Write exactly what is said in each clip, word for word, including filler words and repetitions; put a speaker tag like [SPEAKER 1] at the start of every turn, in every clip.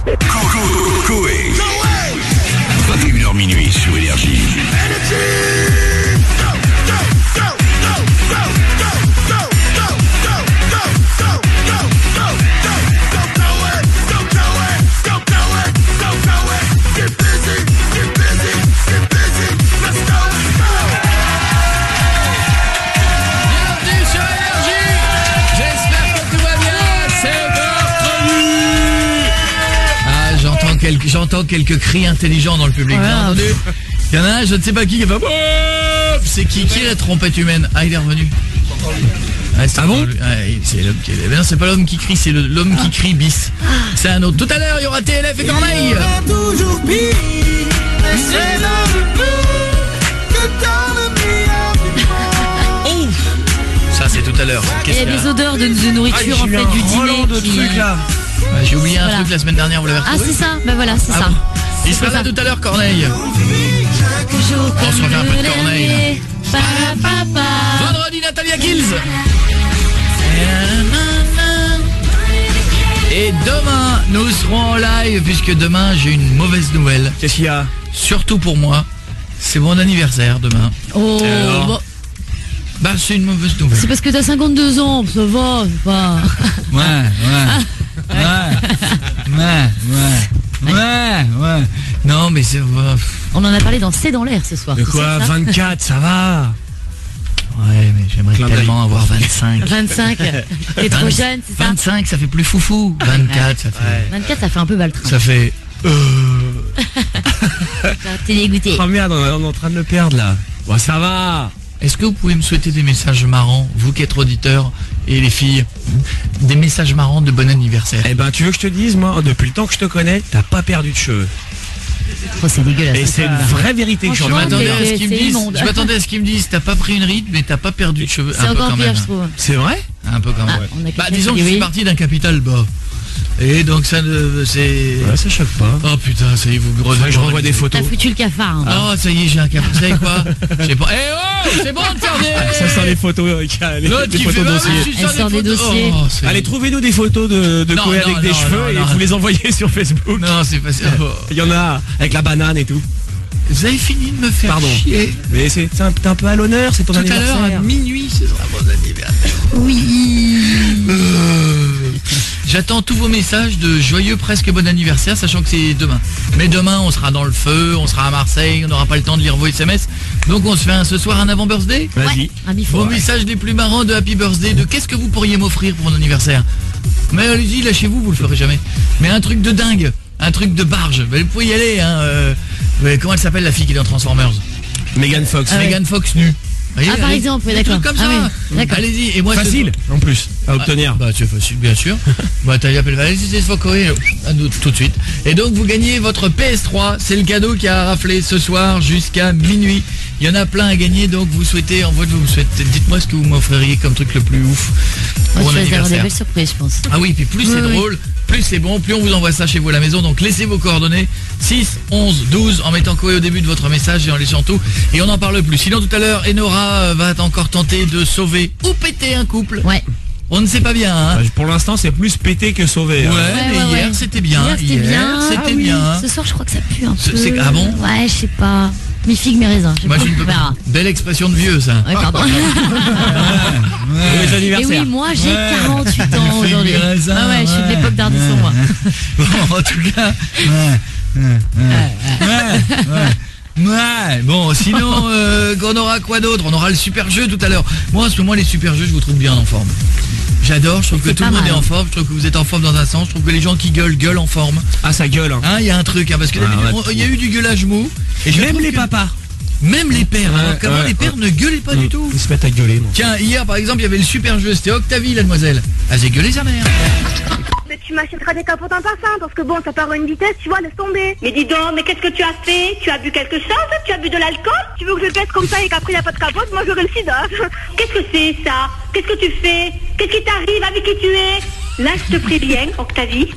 [SPEAKER 1] Coé. vingt et une heures minuit sur Énergie.
[SPEAKER 2] Quelques, j'entends quelques cris intelligents dans le public.
[SPEAKER 3] Voilà.
[SPEAKER 2] Il y en a un, je ne sais pas qui, qui va. C'est qui qui est la trompette humaine? Ah, il est revenu. Ah,
[SPEAKER 3] ah bon
[SPEAKER 2] ah, c'est l'homme qui est... non, c'est pas l'homme qui crie, c'est le, l'homme qui crie bis. C'est un autre. Tout à l'heure, il y aura T L F et Corneille.
[SPEAKER 4] Toujours pire, mais c'est dans le bleu que dans le meilleur.
[SPEAKER 2] Oh, ça c'est tout à l'heure.
[SPEAKER 3] Il y a des odeurs de, de nourriture ah, en fait du dîner.
[SPEAKER 2] De qui... trucs, là. Ouais, j'ai oublié un voilà. truc la semaine dernière, vous l'avez retrouvé?
[SPEAKER 3] Ah c'est ça, ben voilà, c'est ah ça.
[SPEAKER 2] Bon. Il sera là tout à l'heure, Corneille. On se revient un peu de Corneille. Vendredi, Natalia Kills. Et demain, nous serons en live, puisque demain, j'ai une mauvaise nouvelle.
[SPEAKER 3] Qu'est-ce qu'il y a?
[SPEAKER 2] Surtout pour moi, c'est mon anniversaire demain.
[SPEAKER 3] Oh, bon.
[SPEAKER 2] Bah, c'est une mauvaise nouvelle.
[SPEAKER 3] C'est parce que t'as cinquante-deux ans, ça va, c'est pas...
[SPEAKER 2] Ouais, ouais. Ouais, ouais, ouais, ouais, ouais. Non, mais c'est...
[SPEAKER 3] On en a parlé dans C'est dans l'air ce soir.
[SPEAKER 2] De quoi? Vingt-quatre, ça va? Ouais, mais j'aimerais Plein tellement avoir vingt-cinq.
[SPEAKER 3] vingt-cinq, t'es trop jeune, c'est ça?
[SPEAKER 2] vingt-cinq, ça fait plus foufou. vingt-quatre, ça fait... Ouais.
[SPEAKER 3] vingt-quatre, ça fait un peu baltrin.
[SPEAKER 2] Ça fait... Euh...
[SPEAKER 3] T'es dégoûté.
[SPEAKER 2] Oh merde, on est en train de le perdre, là. Bon, ça va. Est-ce que vous pouvez me souhaiter des messages marrants, vous qui êtes auditeurs et les filles, des messages marrants de bon anniversaire?
[SPEAKER 5] Eh ben, tu veux que je te dise, moi, depuis le temps que je te connais, t'as pas perdu de cheveux.
[SPEAKER 3] Oh, c'est dégueulasse.
[SPEAKER 5] Et c'est une vraie vérité que
[SPEAKER 2] je m'attendais à ce qu'ils me disent. Je m'attendais à ce qu'ils me disent, t'as pas pris une ride, mais t'as pas perdu de cheveux.
[SPEAKER 3] C'est encore pire, je trouve.
[SPEAKER 5] C'est vrai?
[SPEAKER 2] Un peu quand même.
[SPEAKER 3] Ah,
[SPEAKER 2] ouais. Bah, disons que je suis parti d'un capital bas. Et donc ça ne... c'est...
[SPEAKER 5] Ouais, ça choque pas.
[SPEAKER 2] Oh putain, ça y est, vous me
[SPEAKER 5] je renvoie des photos.
[SPEAKER 3] T'as foutu le cafard. Hein.
[SPEAKER 2] Oh, ça y est, j'ai un cafard. Vous savez quoi? J'ai pas... Eh oh, c'est bon de faire des...
[SPEAKER 5] Ah, ça sort les photos, euh, les, les photos dossiers.
[SPEAKER 3] Elle sort des dossiers.
[SPEAKER 5] Oh, allez, trouvez-nous des photos de, de Coé avec non, des non, cheveux non, et non, vous non. les envoyez sur Facebook.
[SPEAKER 2] Non, c'est pas ça.
[SPEAKER 5] Il y en a avec la banane et tout.
[SPEAKER 2] Vous avez fini de me faire
[SPEAKER 5] Pardon.
[SPEAKER 2] chier.
[SPEAKER 5] Mais c'est un, t'es un peu à l'honneur, c'est ton
[SPEAKER 2] Tout
[SPEAKER 5] anniversaire.
[SPEAKER 2] Tout à l'heure, à minuit, ce sera mon anniversaire.
[SPEAKER 3] Oui.
[SPEAKER 2] Euh, J'attends tous vos messages de joyeux presque bon anniversaire, sachant que c'est demain. Mais demain, on sera dans le feu, on sera à Marseille, on n'aura pas le temps de lire vos S M S. Donc on se fait un, ce soir un avant-birthday.
[SPEAKER 5] Vas-y.
[SPEAKER 3] Ouais,
[SPEAKER 2] vos ouais. messages les plus marrants de Happy Birthday, de qu'est-ce que vous pourriez m'offrir pour mon anniversaire? Mais allez-y, lâchez-vous, vous le ferez jamais. Mais un truc de dingue, un truc de barge. Mais vous pouvez y aller, hein. Euh, comment elle s'appelle la fille qui est dans Transformers?
[SPEAKER 5] Megan Fox.
[SPEAKER 2] Ah, Megan ouais. Fox nue.
[SPEAKER 3] Voyez, ah, par allez, exemple, d'accord.
[SPEAKER 2] Comme ça.
[SPEAKER 3] Ah, oui.
[SPEAKER 2] Allez-y. Et moi,
[SPEAKER 5] facile, en plus, à ah, obtenir.
[SPEAKER 2] Bah, c'est facile, bien sûr. Bah, t'as appelé. Allez-y, c'est Focoé. Tout de suite. Et donc, vous gagnez votre P S trois. C'est le cadeau qui a raflé ce soir jusqu'à minuit. Il y en a plein à gagner. Donc, vous souhaitez, en vote, vous souhaitez. Dites-moi ce que vous m'offririez comme truc le plus ouf.
[SPEAKER 3] Pour mon anniversaire. Des belles surprises, je pense.
[SPEAKER 2] Ah oui, puis plus oui, c'est oui. drôle, plus c'est bon, plus on vous envoie ça chez vous à la maison. Donc, laissez vos coordonnées. six, onze, douze, en mettant Coé au début de votre message et en laissant tout. Et on n'en parle plus. Sinon, tout à l'heure, Enora va encore tenter de sauver ou péter un couple.
[SPEAKER 3] Ouais.
[SPEAKER 2] On ne sait pas bien, hein.
[SPEAKER 5] Pour l'instant, c'est plus péter que sauver.
[SPEAKER 2] Ouais,
[SPEAKER 5] hein.
[SPEAKER 2] ouais mais ouais, hier, ouais. c'était bien.
[SPEAKER 3] Hier, c'était
[SPEAKER 2] hier,
[SPEAKER 3] bien.
[SPEAKER 2] C'était
[SPEAKER 3] ah, oui.
[SPEAKER 2] bien.
[SPEAKER 3] Ce soir, je crois que ça pue un peu.
[SPEAKER 2] C'est... Ah bon?
[SPEAKER 3] Ouais, je sais pas. Mes figues, mes raisins.
[SPEAKER 2] Moi, je ne peux pas. Belle expression de vieux, ça.
[SPEAKER 3] Ouais, pardon.
[SPEAKER 2] ouais, ouais.
[SPEAKER 5] Les anniversaires.
[SPEAKER 3] Et oui, moi, j'ai
[SPEAKER 2] ouais.
[SPEAKER 3] quarante-huit ans aujourd'hui.
[SPEAKER 2] Raisins,
[SPEAKER 3] ah ouais, ouais, je suis de l'époque d'Ardisson,
[SPEAKER 2] ouais.
[SPEAKER 3] moi.
[SPEAKER 2] Bon, en tout cas... Ouais, ouais, ouais. ouais. Ouais, bon, sinon, euh, on aura quoi d'autre? On aura le super jeu tout à l'heure. Moi, en ce moment, les super jeux, je vous trouve bien en forme. J'adore, je trouve que tout le monde mal. est en forme, je trouve que vous êtes en forme dans un sens, je trouve que les gens qui gueulent, gueulent en forme.
[SPEAKER 5] Ah, ça gueule, hein.
[SPEAKER 2] Hein, il y a un truc, hein, parce que ah, il y a eu du gueulage mou.
[SPEAKER 5] Et même les que... papas.
[SPEAKER 2] Même les pères, ouais, hein, comment ouais, les pères ouais. ne gueulaient pas mmh. du tout.
[SPEAKER 5] Ils se mettent à gueuler, non.
[SPEAKER 2] Tiens, hier, par exemple, il y avait le super jeu, c'était Octavie, la demoiselle. Elle s'est gueulée sa mère.
[SPEAKER 6] Mais tu m'achèteras des capotes en parfum, parce que bon, ça part à une vitesse, tu vois, laisse tomber.
[SPEAKER 7] Mais dis donc, mais qu'est-ce que tu as fait? Tu as bu quelque chose? Tu as bu de l'alcool?
[SPEAKER 6] Tu veux que je pèse comme ça et qu'après il n'y a pas de capote? Moi j'aurai le sida.
[SPEAKER 7] Qu'est-ce que c'est ça? Qu'est-ce que tu fais? Qu'est-ce qui t'arrive? Avec qui tu es? Là, je te prie bien, Octavie. Ça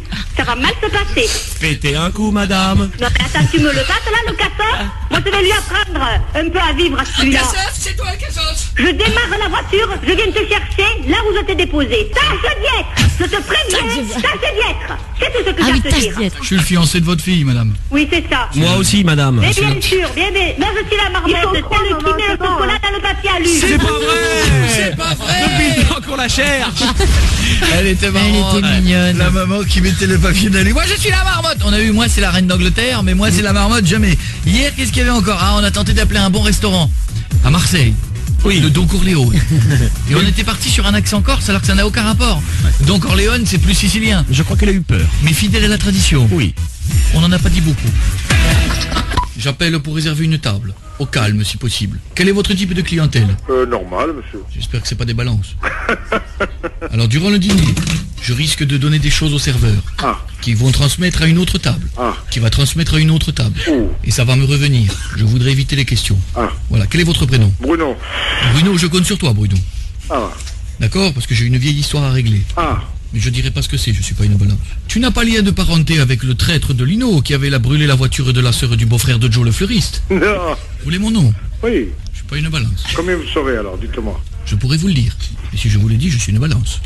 [SPEAKER 7] va mal se passer.
[SPEAKER 5] Pétez un coup, madame.
[SPEAKER 7] Non, mais attends, tu me le passes là, le casseur? Moi, je vais lui apprendre un peu à vivre à celui-là.
[SPEAKER 2] c'est toi le cassos.
[SPEAKER 7] Je démarre la voiture, je viens te chercher là où je t'ai déposé. Tâche d'être. Je te préviens, tâche d'être. C'est tout ce que
[SPEAKER 3] Ah
[SPEAKER 7] j'ai
[SPEAKER 3] oui,
[SPEAKER 7] à te
[SPEAKER 3] tâche
[SPEAKER 7] dire.
[SPEAKER 3] d'être.
[SPEAKER 2] Je suis le fiancé de votre fille, madame.
[SPEAKER 7] Oui, c'est ça.
[SPEAKER 5] Moi aussi, madame.
[SPEAKER 7] Mais bien sûr, bien, bien. Moi, je suis la marmette,
[SPEAKER 6] Ils sont
[SPEAKER 7] c'est
[SPEAKER 6] trop,
[SPEAKER 7] le qui
[SPEAKER 6] maman,
[SPEAKER 7] met le
[SPEAKER 6] c'est bon,
[SPEAKER 7] chocolat
[SPEAKER 6] hein.
[SPEAKER 7] dans le papier à lui.
[SPEAKER 5] C'est pas vrai.
[SPEAKER 2] C'est pas vrai.
[SPEAKER 5] Depuis le temps qu'on la cherche.
[SPEAKER 2] Elle était marrante.
[SPEAKER 3] Elle était mignonne.
[SPEAKER 2] La maman qui mettait le papier d'aller. Moi je suis la marmotte. On a eu moi c'est la reine d'Angleterre, mais moi c'est la marmotte jamais. Hier qu'est-ce qu'il y avait encore? Ah on a tenté d'appeler un bon restaurant à Marseille.
[SPEAKER 5] Oui.
[SPEAKER 2] Le Don Corleone. Et on était parti sur un accent corse alors que ça n'a aucun rapport. Don Corleone c'est plus sicilien.
[SPEAKER 5] Je crois qu'elle a eu peur.
[SPEAKER 2] Mais fidèle à la tradition.
[SPEAKER 5] Oui.
[SPEAKER 2] On n'en a pas dit beaucoup. J'appelle pour réserver une table. Au calme si possible. Quel est votre type de clientèle?
[SPEAKER 8] Euh, normal, monsieur.
[SPEAKER 2] J'espère que c'est pas des balances. Alors durant le dîner, je risque de donner des choses au serveur
[SPEAKER 8] Ah,
[SPEAKER 2] qui vont transmettre à une autre table,
[SPEAKER 8] ah,
[SPEAKER 2] qui va transmettre à une autre table.
[SPEAKER 8] oh,
[SPEAKER 2] Et ça va me revenir. Je voudrais éviter les questions.
[SPEAKER 8] ah.
[SPEAKER 2] Voilà, quel est votre prénom?
[SPEAKER 8] Bruno.
[SPEAKER 2] Bruno, je compte sur toi, Bruno.
[SPEAKER 8] Ah,
[SPEAKER 2] D'accord? Parce que j'ai une vieille histoire à régler.
[SPEAKER 8] ah.
[SPEAKER 2] Mais je dirai pas ce que c'est, je suis pas une balance. Tu n'as pas lien de parenté avec le traître de Lino qui avait la brûlé la voiture de la sœur du beau-frère de Joe le fleuriste?
[SPEAKER 8] Non.
[SPEAKER 2] Vous voulez mon nom?
[SPEAKER 8] Oui.
[SPEAKER 2] Je suis pas une balance.
[SPEAKER 8] Combien vous saurez alors, dites-moi.
[SPEAKER 2] Je pourrais vous le dire. Et si je vous l'ai dit, je suis une balance.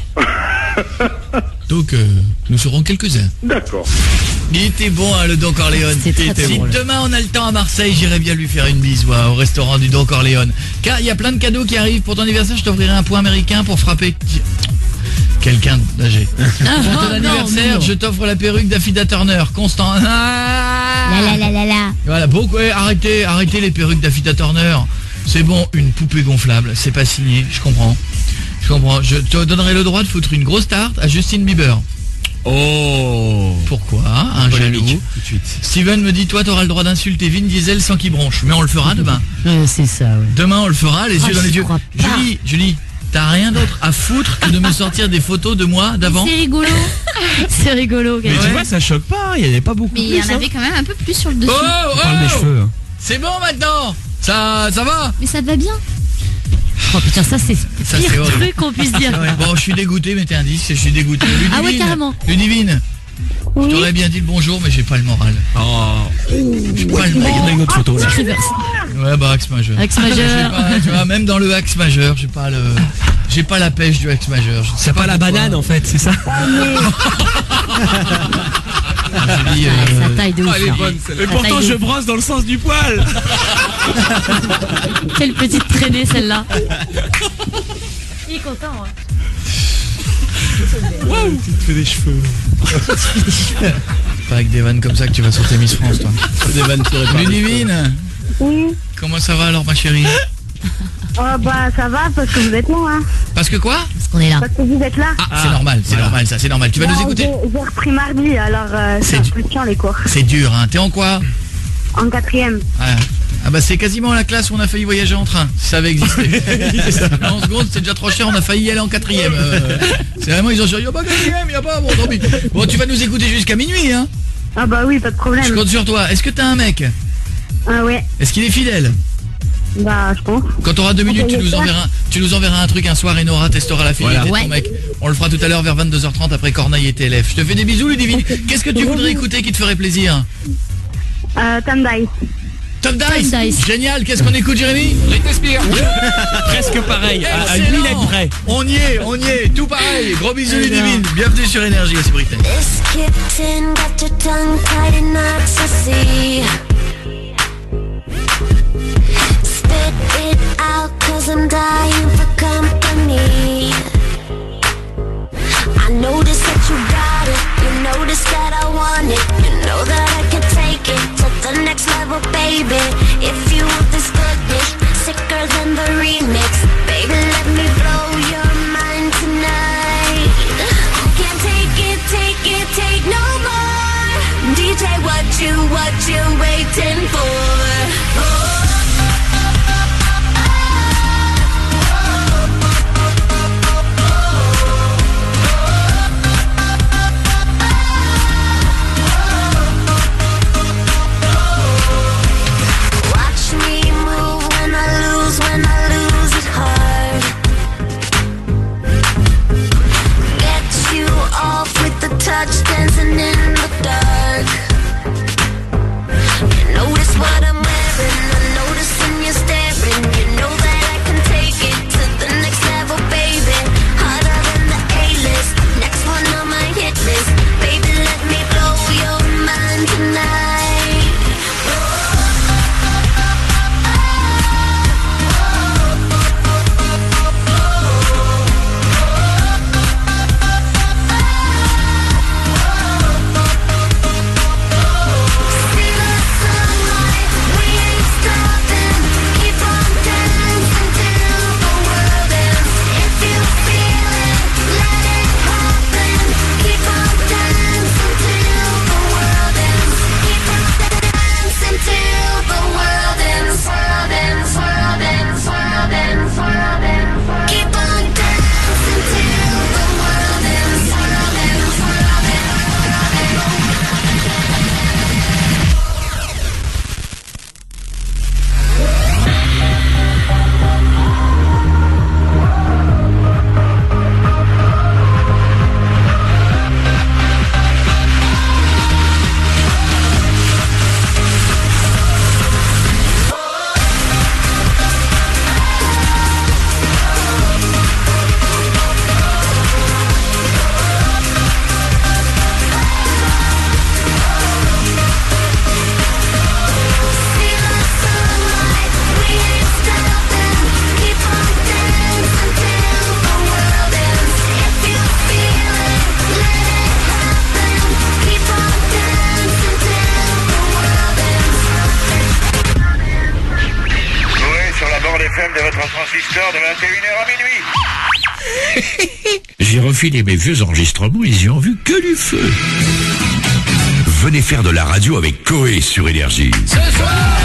[SPEAKER 2] Donc, euh, nous serons quelques-uns.
[SPEAKER 8] D'accord.
[SPEAKER 2] Il était bon, hein, le Don Corleone.
[SPEAKER 3] C'est très, très
[SPEAKER 2] Si
[SPEAKER 3] drôle.
[SPEAKER 2] demain on a le temps à Marseille, j'irai bien lui faire une bise ouais, au restaurant du Don Corleone. Car il y a plein de cadeaux qui arrivent. Pour ton anniversaire, je t'offrirai un point américain pour frapper quelqu'un d'âgé. Pour ton
[SPEAKER 3] non,
[SPEAKER 2] anniversaire,
[SPEAKER 3] non.
[SPEAKER 2] je t'offre la perruque d'Affida Turner. Constant. Ah
[SPEAKER 3] La la la la la.
[SPEAKER 2] Voilà, beaucoup. ouais, arrêtez, arrêtez les perruques d'Affida Turner. C'est bon, une poupée gonflable. C'est pas signé, je comprends. Je comprends. Je te donnerai le droit de foutre une grosse tarte à Justin Bieber.
[SPEAKER 5] Oh.
[SPEAKER 2] Pourquoi? Un jaloux.
[SPEAKER 5] Polémique, tout de suite.
[SPEAKER 2] Steven me dit, toi t'auras le droit d'insulter Vin Diesel sans qu'il bronche. Mais on le fera demain.
[SPEAKER 3] Ouais, c'est ça, ouais.
[SPEAKER 2] Demain on le fera, les
[SPEAKER 3] Ah,
[SPEAKER 2] yeux dans les
[SPEAKER 3] j'y
[SPEAKER 2] yeux.
[SPEAKER 3] crois pas.
[SPEAKER 2] Julie, Julie, t'as rien d'autre à foutre que de me sortir des photos de moi d'avant?
[SPEAKER 3] C'est rigolo. C'est rigolo.
[SPEAKER 5] Mais
[SPEAKER 3] quand
[SPEAKER 5] tu
[SPEAKER 3] même.
[SPEAKER 5] vois, ça choque pas. Il y en avait pas beaucoup.
[SPEAKER 9] Mais il y en
[SPEAKER 5] plus, hein.
[SPEAKER 9] avait quand même un peu plus sur le dessus.
[SPEAKER 2] Oh,
[SPEAKER 5] On parle des
[SPEAKER 2] oh
[SPEAKER 5] cheveux. hein.
[SPEAKER 2] C'est bon maintenant. Ça, ça va?
[SPEAKER 9] Mais ça va bien.
[SPEAKER 3] Oh putain, ça c'est
[SPEAKER 2] Ça,
[SPEAKER 3] pire
[SPEAKER 2] c'est horrible.
[SPEAKER 3] truc qu'on puisse dire.
[SPEAKER 2] Ouais, bon, je suis dégoûté, mettez un disque, je suis dégoûté. Ludivine,
[SPEAKER 3] Ah ouais, carrément.
[SPEAKER 2] Ludivine, je t'aurais bien dit le bonjour, mais j'ai pas le moral.
[SPEAKER 5] Oh.
[SPEAKER 2] J'ai pas le
[SPEAKER 5] Il y en a
[SPEAKER 2] moral.
[SPEAKER 5] une autre photo là.
[SPEAKER 2] Ouais, bah, axe majeur.
[SPEAKER 3] Axe
[SPEAKER 2] J'ai
[SPEAKER 3] majeur.
[SPEAKER 2] pas- tu vois, même dans le axe majeur, j'ai pas le, j'ai pas la pêche du axe majeur. Je sais
[SPEAKER 5] C'est pas la
[SPEAKER 2] pourquoi.
[SPEAKER 5] banane en fait, c'est ça.
[SPEAKER 2] J'ai dit,
[SPEAKER 3] Ah,
[SPEAKER 2] euh,
[SPEAKER 3] ça taille de ouf.
[SPEAKER 5] elle est
[SPEAKER 3] là.
[SPEAKER 5] bonne,
[SPEAKER 3] Ça
[SPEAKER 5] Et pourtant
[SPEAKER 3] taille de
[SPEAKER 5] je
[SPEAKER 3] ouf.
[SPEAKER 5] brosse dans le sens du poil.
[SPEAKER 3] Quelle petite traînée celle-là. Il est content. Hein.
[SPEAKER 5] Waouh. Tu te fais des cheveux.
[SPEAKER 2] c'est pas avec des vannes comme ça que tu vas sortir Miss France, toi.
[SPEAKER 5] Des vannes tirées par les cheveux.
[SPEAKER 2] Ludivine,
[SPEAKER 6] Oui.
[SPEAKER 2] comment ça va alors, ma chérie?
[SPEAKER 6] Oh, bah, ça va parce que vous êtes là, hein.
[SPEAKER 2] Parce que quoi?
[SPEAKER 3] Parce qu'on est là.
[SPEAKER 6] Parce que vous êtes là.
[SPEAKER 2] Ah, c'est normal, c'est
[SPEAKER 5] voilà.
[SPEAKER 2] normal, ça, c'est normal. Tu vas
[SPEAKER 6] Non,
[SPEAKER 2] nous écouter?
[SPEAKER 6] J'ai j'ai repris mardi, alors euh,
[SPEAKER 2] C'est
[SPEAKER 6] c'est un
[SPEAKER 2] du-
[SPEAKER 6] peu chiant les cours.
[SPEAKER 2] C'est dur, hein. T'es en quoi?
[SPEAKER 6] En quatrième.
[SPEAKER 2] Ah, ah bah c'est quasiment la classe où on a failli voyager en train, si ça avait existé. En seconde, c'était déjà trop cher, on a failli y aller en quatrième. Euh, c'est vraiment, ils ont dit, il n'y a pas quatrième, il n'y a pas, bon, tant pis. Bon, tu vas nous écouter jusqu'à minuit, hein.
[SPEAKER 6] Ah bah oui, pas de
[SPEAKER 2] Je
[SPEAKER 6] problème.
[SPEAKER 2] compte sur toi. Est-ce que t'as un mec?
[SPEAKER 6] Ah ouais,
[SPEAKER 2] Est-ce qu'il est fidèle?
[SPEAKER 6] bah je pense.
[SPEAKER 2] Quand t'auras deux minutes, tu nous enverras, tu nous enverras un truc un soir et Nora testera la fidélité
[SPEAKER 3] Voilà.
[SPEAKER 2] de ton
[SPEAKER 3] Ouais.
[SPEAKER 2] mec. On le fera tout à l'heure vers vingt-deux heures trente après Corneille et T L F. Je te fais des bisous, Ludivine. Qu'est-ce que tu voudrais écouter qui te ferait plaisir?
[SPEAKER 6] Euh, Tom Dice.
[SPEAKER 2] Tom Dice.
[SPEAKER 3] Tom Dice.
[SPEAKER 2] Génial. Qu'est-ce qu'on écoute, Jérémy?
[SPEAKER 5] Presque pareil. À, à une
[SPEAKER 2] Excellent.
[SPEAKER 5] lettre près.
[SPEAKER 2] On y est, on y est, tout pareil. Gros bisous, Ludivine. Bienvenue sur Énergie, c'est Britannique.
[SPEAKER 10] This kitten got your tongue tied in ecstasy. Spit it out, cause I'm dying for company. I notice that you got it. You notice that I want it. You know that I can take it to the next level, baby. If you want this goodness, sicker than the remix. Baby, let me blow your mind tonight. I can't take it, take it, take no more. D J, what you, what you waiting for? Oh. Watch me move when I lose, when I lose it hard. Get you off with the touch dancing in
[SPEAKER 9] de votre transistor de vingt et une heures à minuit.
[SPEAKER 1] J'ai refilé mes vieux enregistrements, ils y ont vu que du feu. Venez faire de la radio avec Coé sur Énergie.
[SPEAKER 2] Ce soir,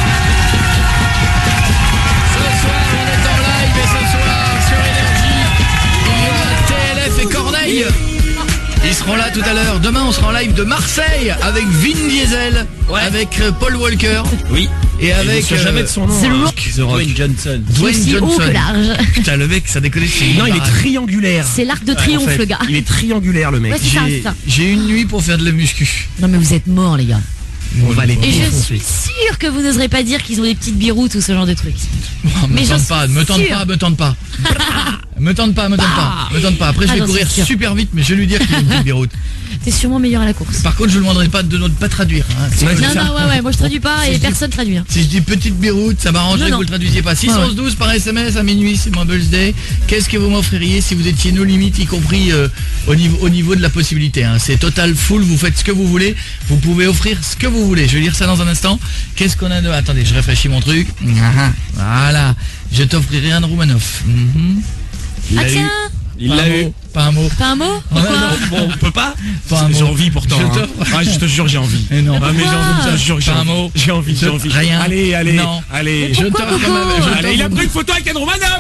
[SPEAKER 2] ce soir, on est en live et ce soir sur Énergie, il y aura T L F et Corneille. Ils seront là tout à l'heure. Demain, on sera en live de Marseille avec Vin Diesel, ouais. avec Paul Walker.
[SPEAKER 5] Oui.
[SPEAKER 2] Et avec.
[SPEAKER 5] Euh, jamais de son nom.
[SPEAKER 3] C'est
[SPEAKER 5] hein.
[SPEAKER 3] le
[SPEAKER 5] Dwayne Johnson.
[SPEAKER 2] Dwayne
[SPEAKER 3] aussi haut
[SPEAKER 2] Johnson.
[SPEAKER 3] que large.
[SPEAKER 2] Putain, le mec, ça déconne.
[SPEAKER 5] Non, il est triangulaire.
[SPEAKER 3] C'est l'arc de triomphe,
[SPEAKER 5] en fait,
[SPEAKER 3] le gars.
[SPEAKER 5] Il est triangulaire, le mec.
[SPEAKER 3] Ouais, c'est ça,
[SPEAKER 2] J'ai
[SPEAKER 3] c'est ça.
[SPEAKER 2] j'ai une nuit pour faire de la muscu.
[SPEAKER 3] Non, mais vous êtes morts, les gars.
[SPEAKER 5] On va les
[SPEAKER 3] Et je
[SPEAKER 5] défoncer.
[SPEAKER 3] suis sûre que vous n'oserez pas dire qu'ils ont des petites biroutes ou ce genre de trucs.
[SPEAKER 2] Oh,
[SPEAKER 3] Mais
[SPEAKER 2] me
[SPEAKER 3] j'en
[SPEAKER 2] tente pas,
[SPEAKER 3] suis
[SPEAKER 2] me tente
[SPEAKER 3] sûre.
[SPEAKER 2] pas, me tente pas. Me tente pas, me tente pas, me tente pas. Après, je
[SPEAKER 3] Ah,
[SPEAKER 2] vais
[SPEAKER 3] j'en
[SPEAKER 2] courir
[SPEAKER 3] suis sûre.
[SPEAKER 2] super vite, mais je vais lui dire qu'il a une petite déroute.
[SPEAKER 3] T'es sûrement meilleur à la course.
[SPEAKER 2] Par contre, je ne lui demanderai pas de ne pas traduire. Hein.
[SPEAKER 5] Ouais, c'est
[SPEAKER 3] Non,
[SPEAKER 5] ça.
[SPEAKER 3] non, ouais, ouais, moi je traduis pas
[SPEAKER 2] Si
[SPEAKER 3] et
[SPEAKER 2] je dis-
[SPEAKER 3] personne traduit. hein.
[SPEAKER 2] Si je dis petite biroute, ça m'arrangerait
[SPEAKER 3] Non,
[SPEAKER 2] que
[SPEAKER 3] non.
[SPEAKER 2] vous le traduisiez pas. six
[SPEAKER 3] Ouais,
[SPEAKER 2] onze douze par S M S à minuit, c'est mon birthday. Qu'est-ce que vous m'offririez si vous étiez nos limites, y compris euh, au, niveau, au niveau de la possibilité hein. C'est total full, vous faites ce que vous voulez. Vous pouvez offrir ce que vous voulez. Je vais lire ça dans un instant. Qu'est-ce qu'on a de... Attendez, je réfléchis mon truc. Voilà. Je t'offrirai un Roumanoff. Mhm. Il
[SPEAKER 3] Ah
[SPEAKER 2] l'a eu.
[SPEAKER 3] tiens,
[SPEAKER 5] Il
[SPEAKER 2] Pas
[SPEAKER 5] l'a
[SPEAKER 2] un
[SPEAKER 5] eu.
[SPEAKER 2] mot, Pas un mot.
[SPEAKER 3] pas un mot
[SPEAKER 2] Ouais,
[SPEAKER 3] Pourquoi
[SPEAKER 2] non.
[SPEAKER 5] Bon, on peut pas.
[SPEAKER 2] Pas un
[SPEAKER 5] J'ai
[SPEAKER 2] mot.
[SPEAKER 5] envie pourtant.
[SPEAKER 2] Je
[SPEAKER 5] hein.
[SPEAKER 2] t'offre.
[SPEAKER 5] Ah, je te jure, j'ai envie.
[SPEAKER 2] Et non.
[SPEAKER 5] Ah, mais j'ai envie, je te jure, j'ai
[SPEAKER 2] Pas un
[SPEAKER 5] envie.
[SPEAKER 2] mot.
[SPEAKER 5] J'ai envie, j'ai
[SPEAKER 2] Je-
[SPEAKER 5] envie.
[SPEAKER 2] rien.
[SPEAKER 5] Allez, allez.
[SPEAKER 2] Non.
[SPEAKER 5] Allez.
[SPEAKER 2] Je
[SPEAKER 3] Pourquoi,
[SPEAKER 2] t'offre
[SPEAKER 3] Coco
[SPEAKER 2] ma- je
[SPEAKER 5] Allez, il a
[SPEAKER 2] t'offre-
[SPEAKER 5] pris une photo avec Anne Romanoff.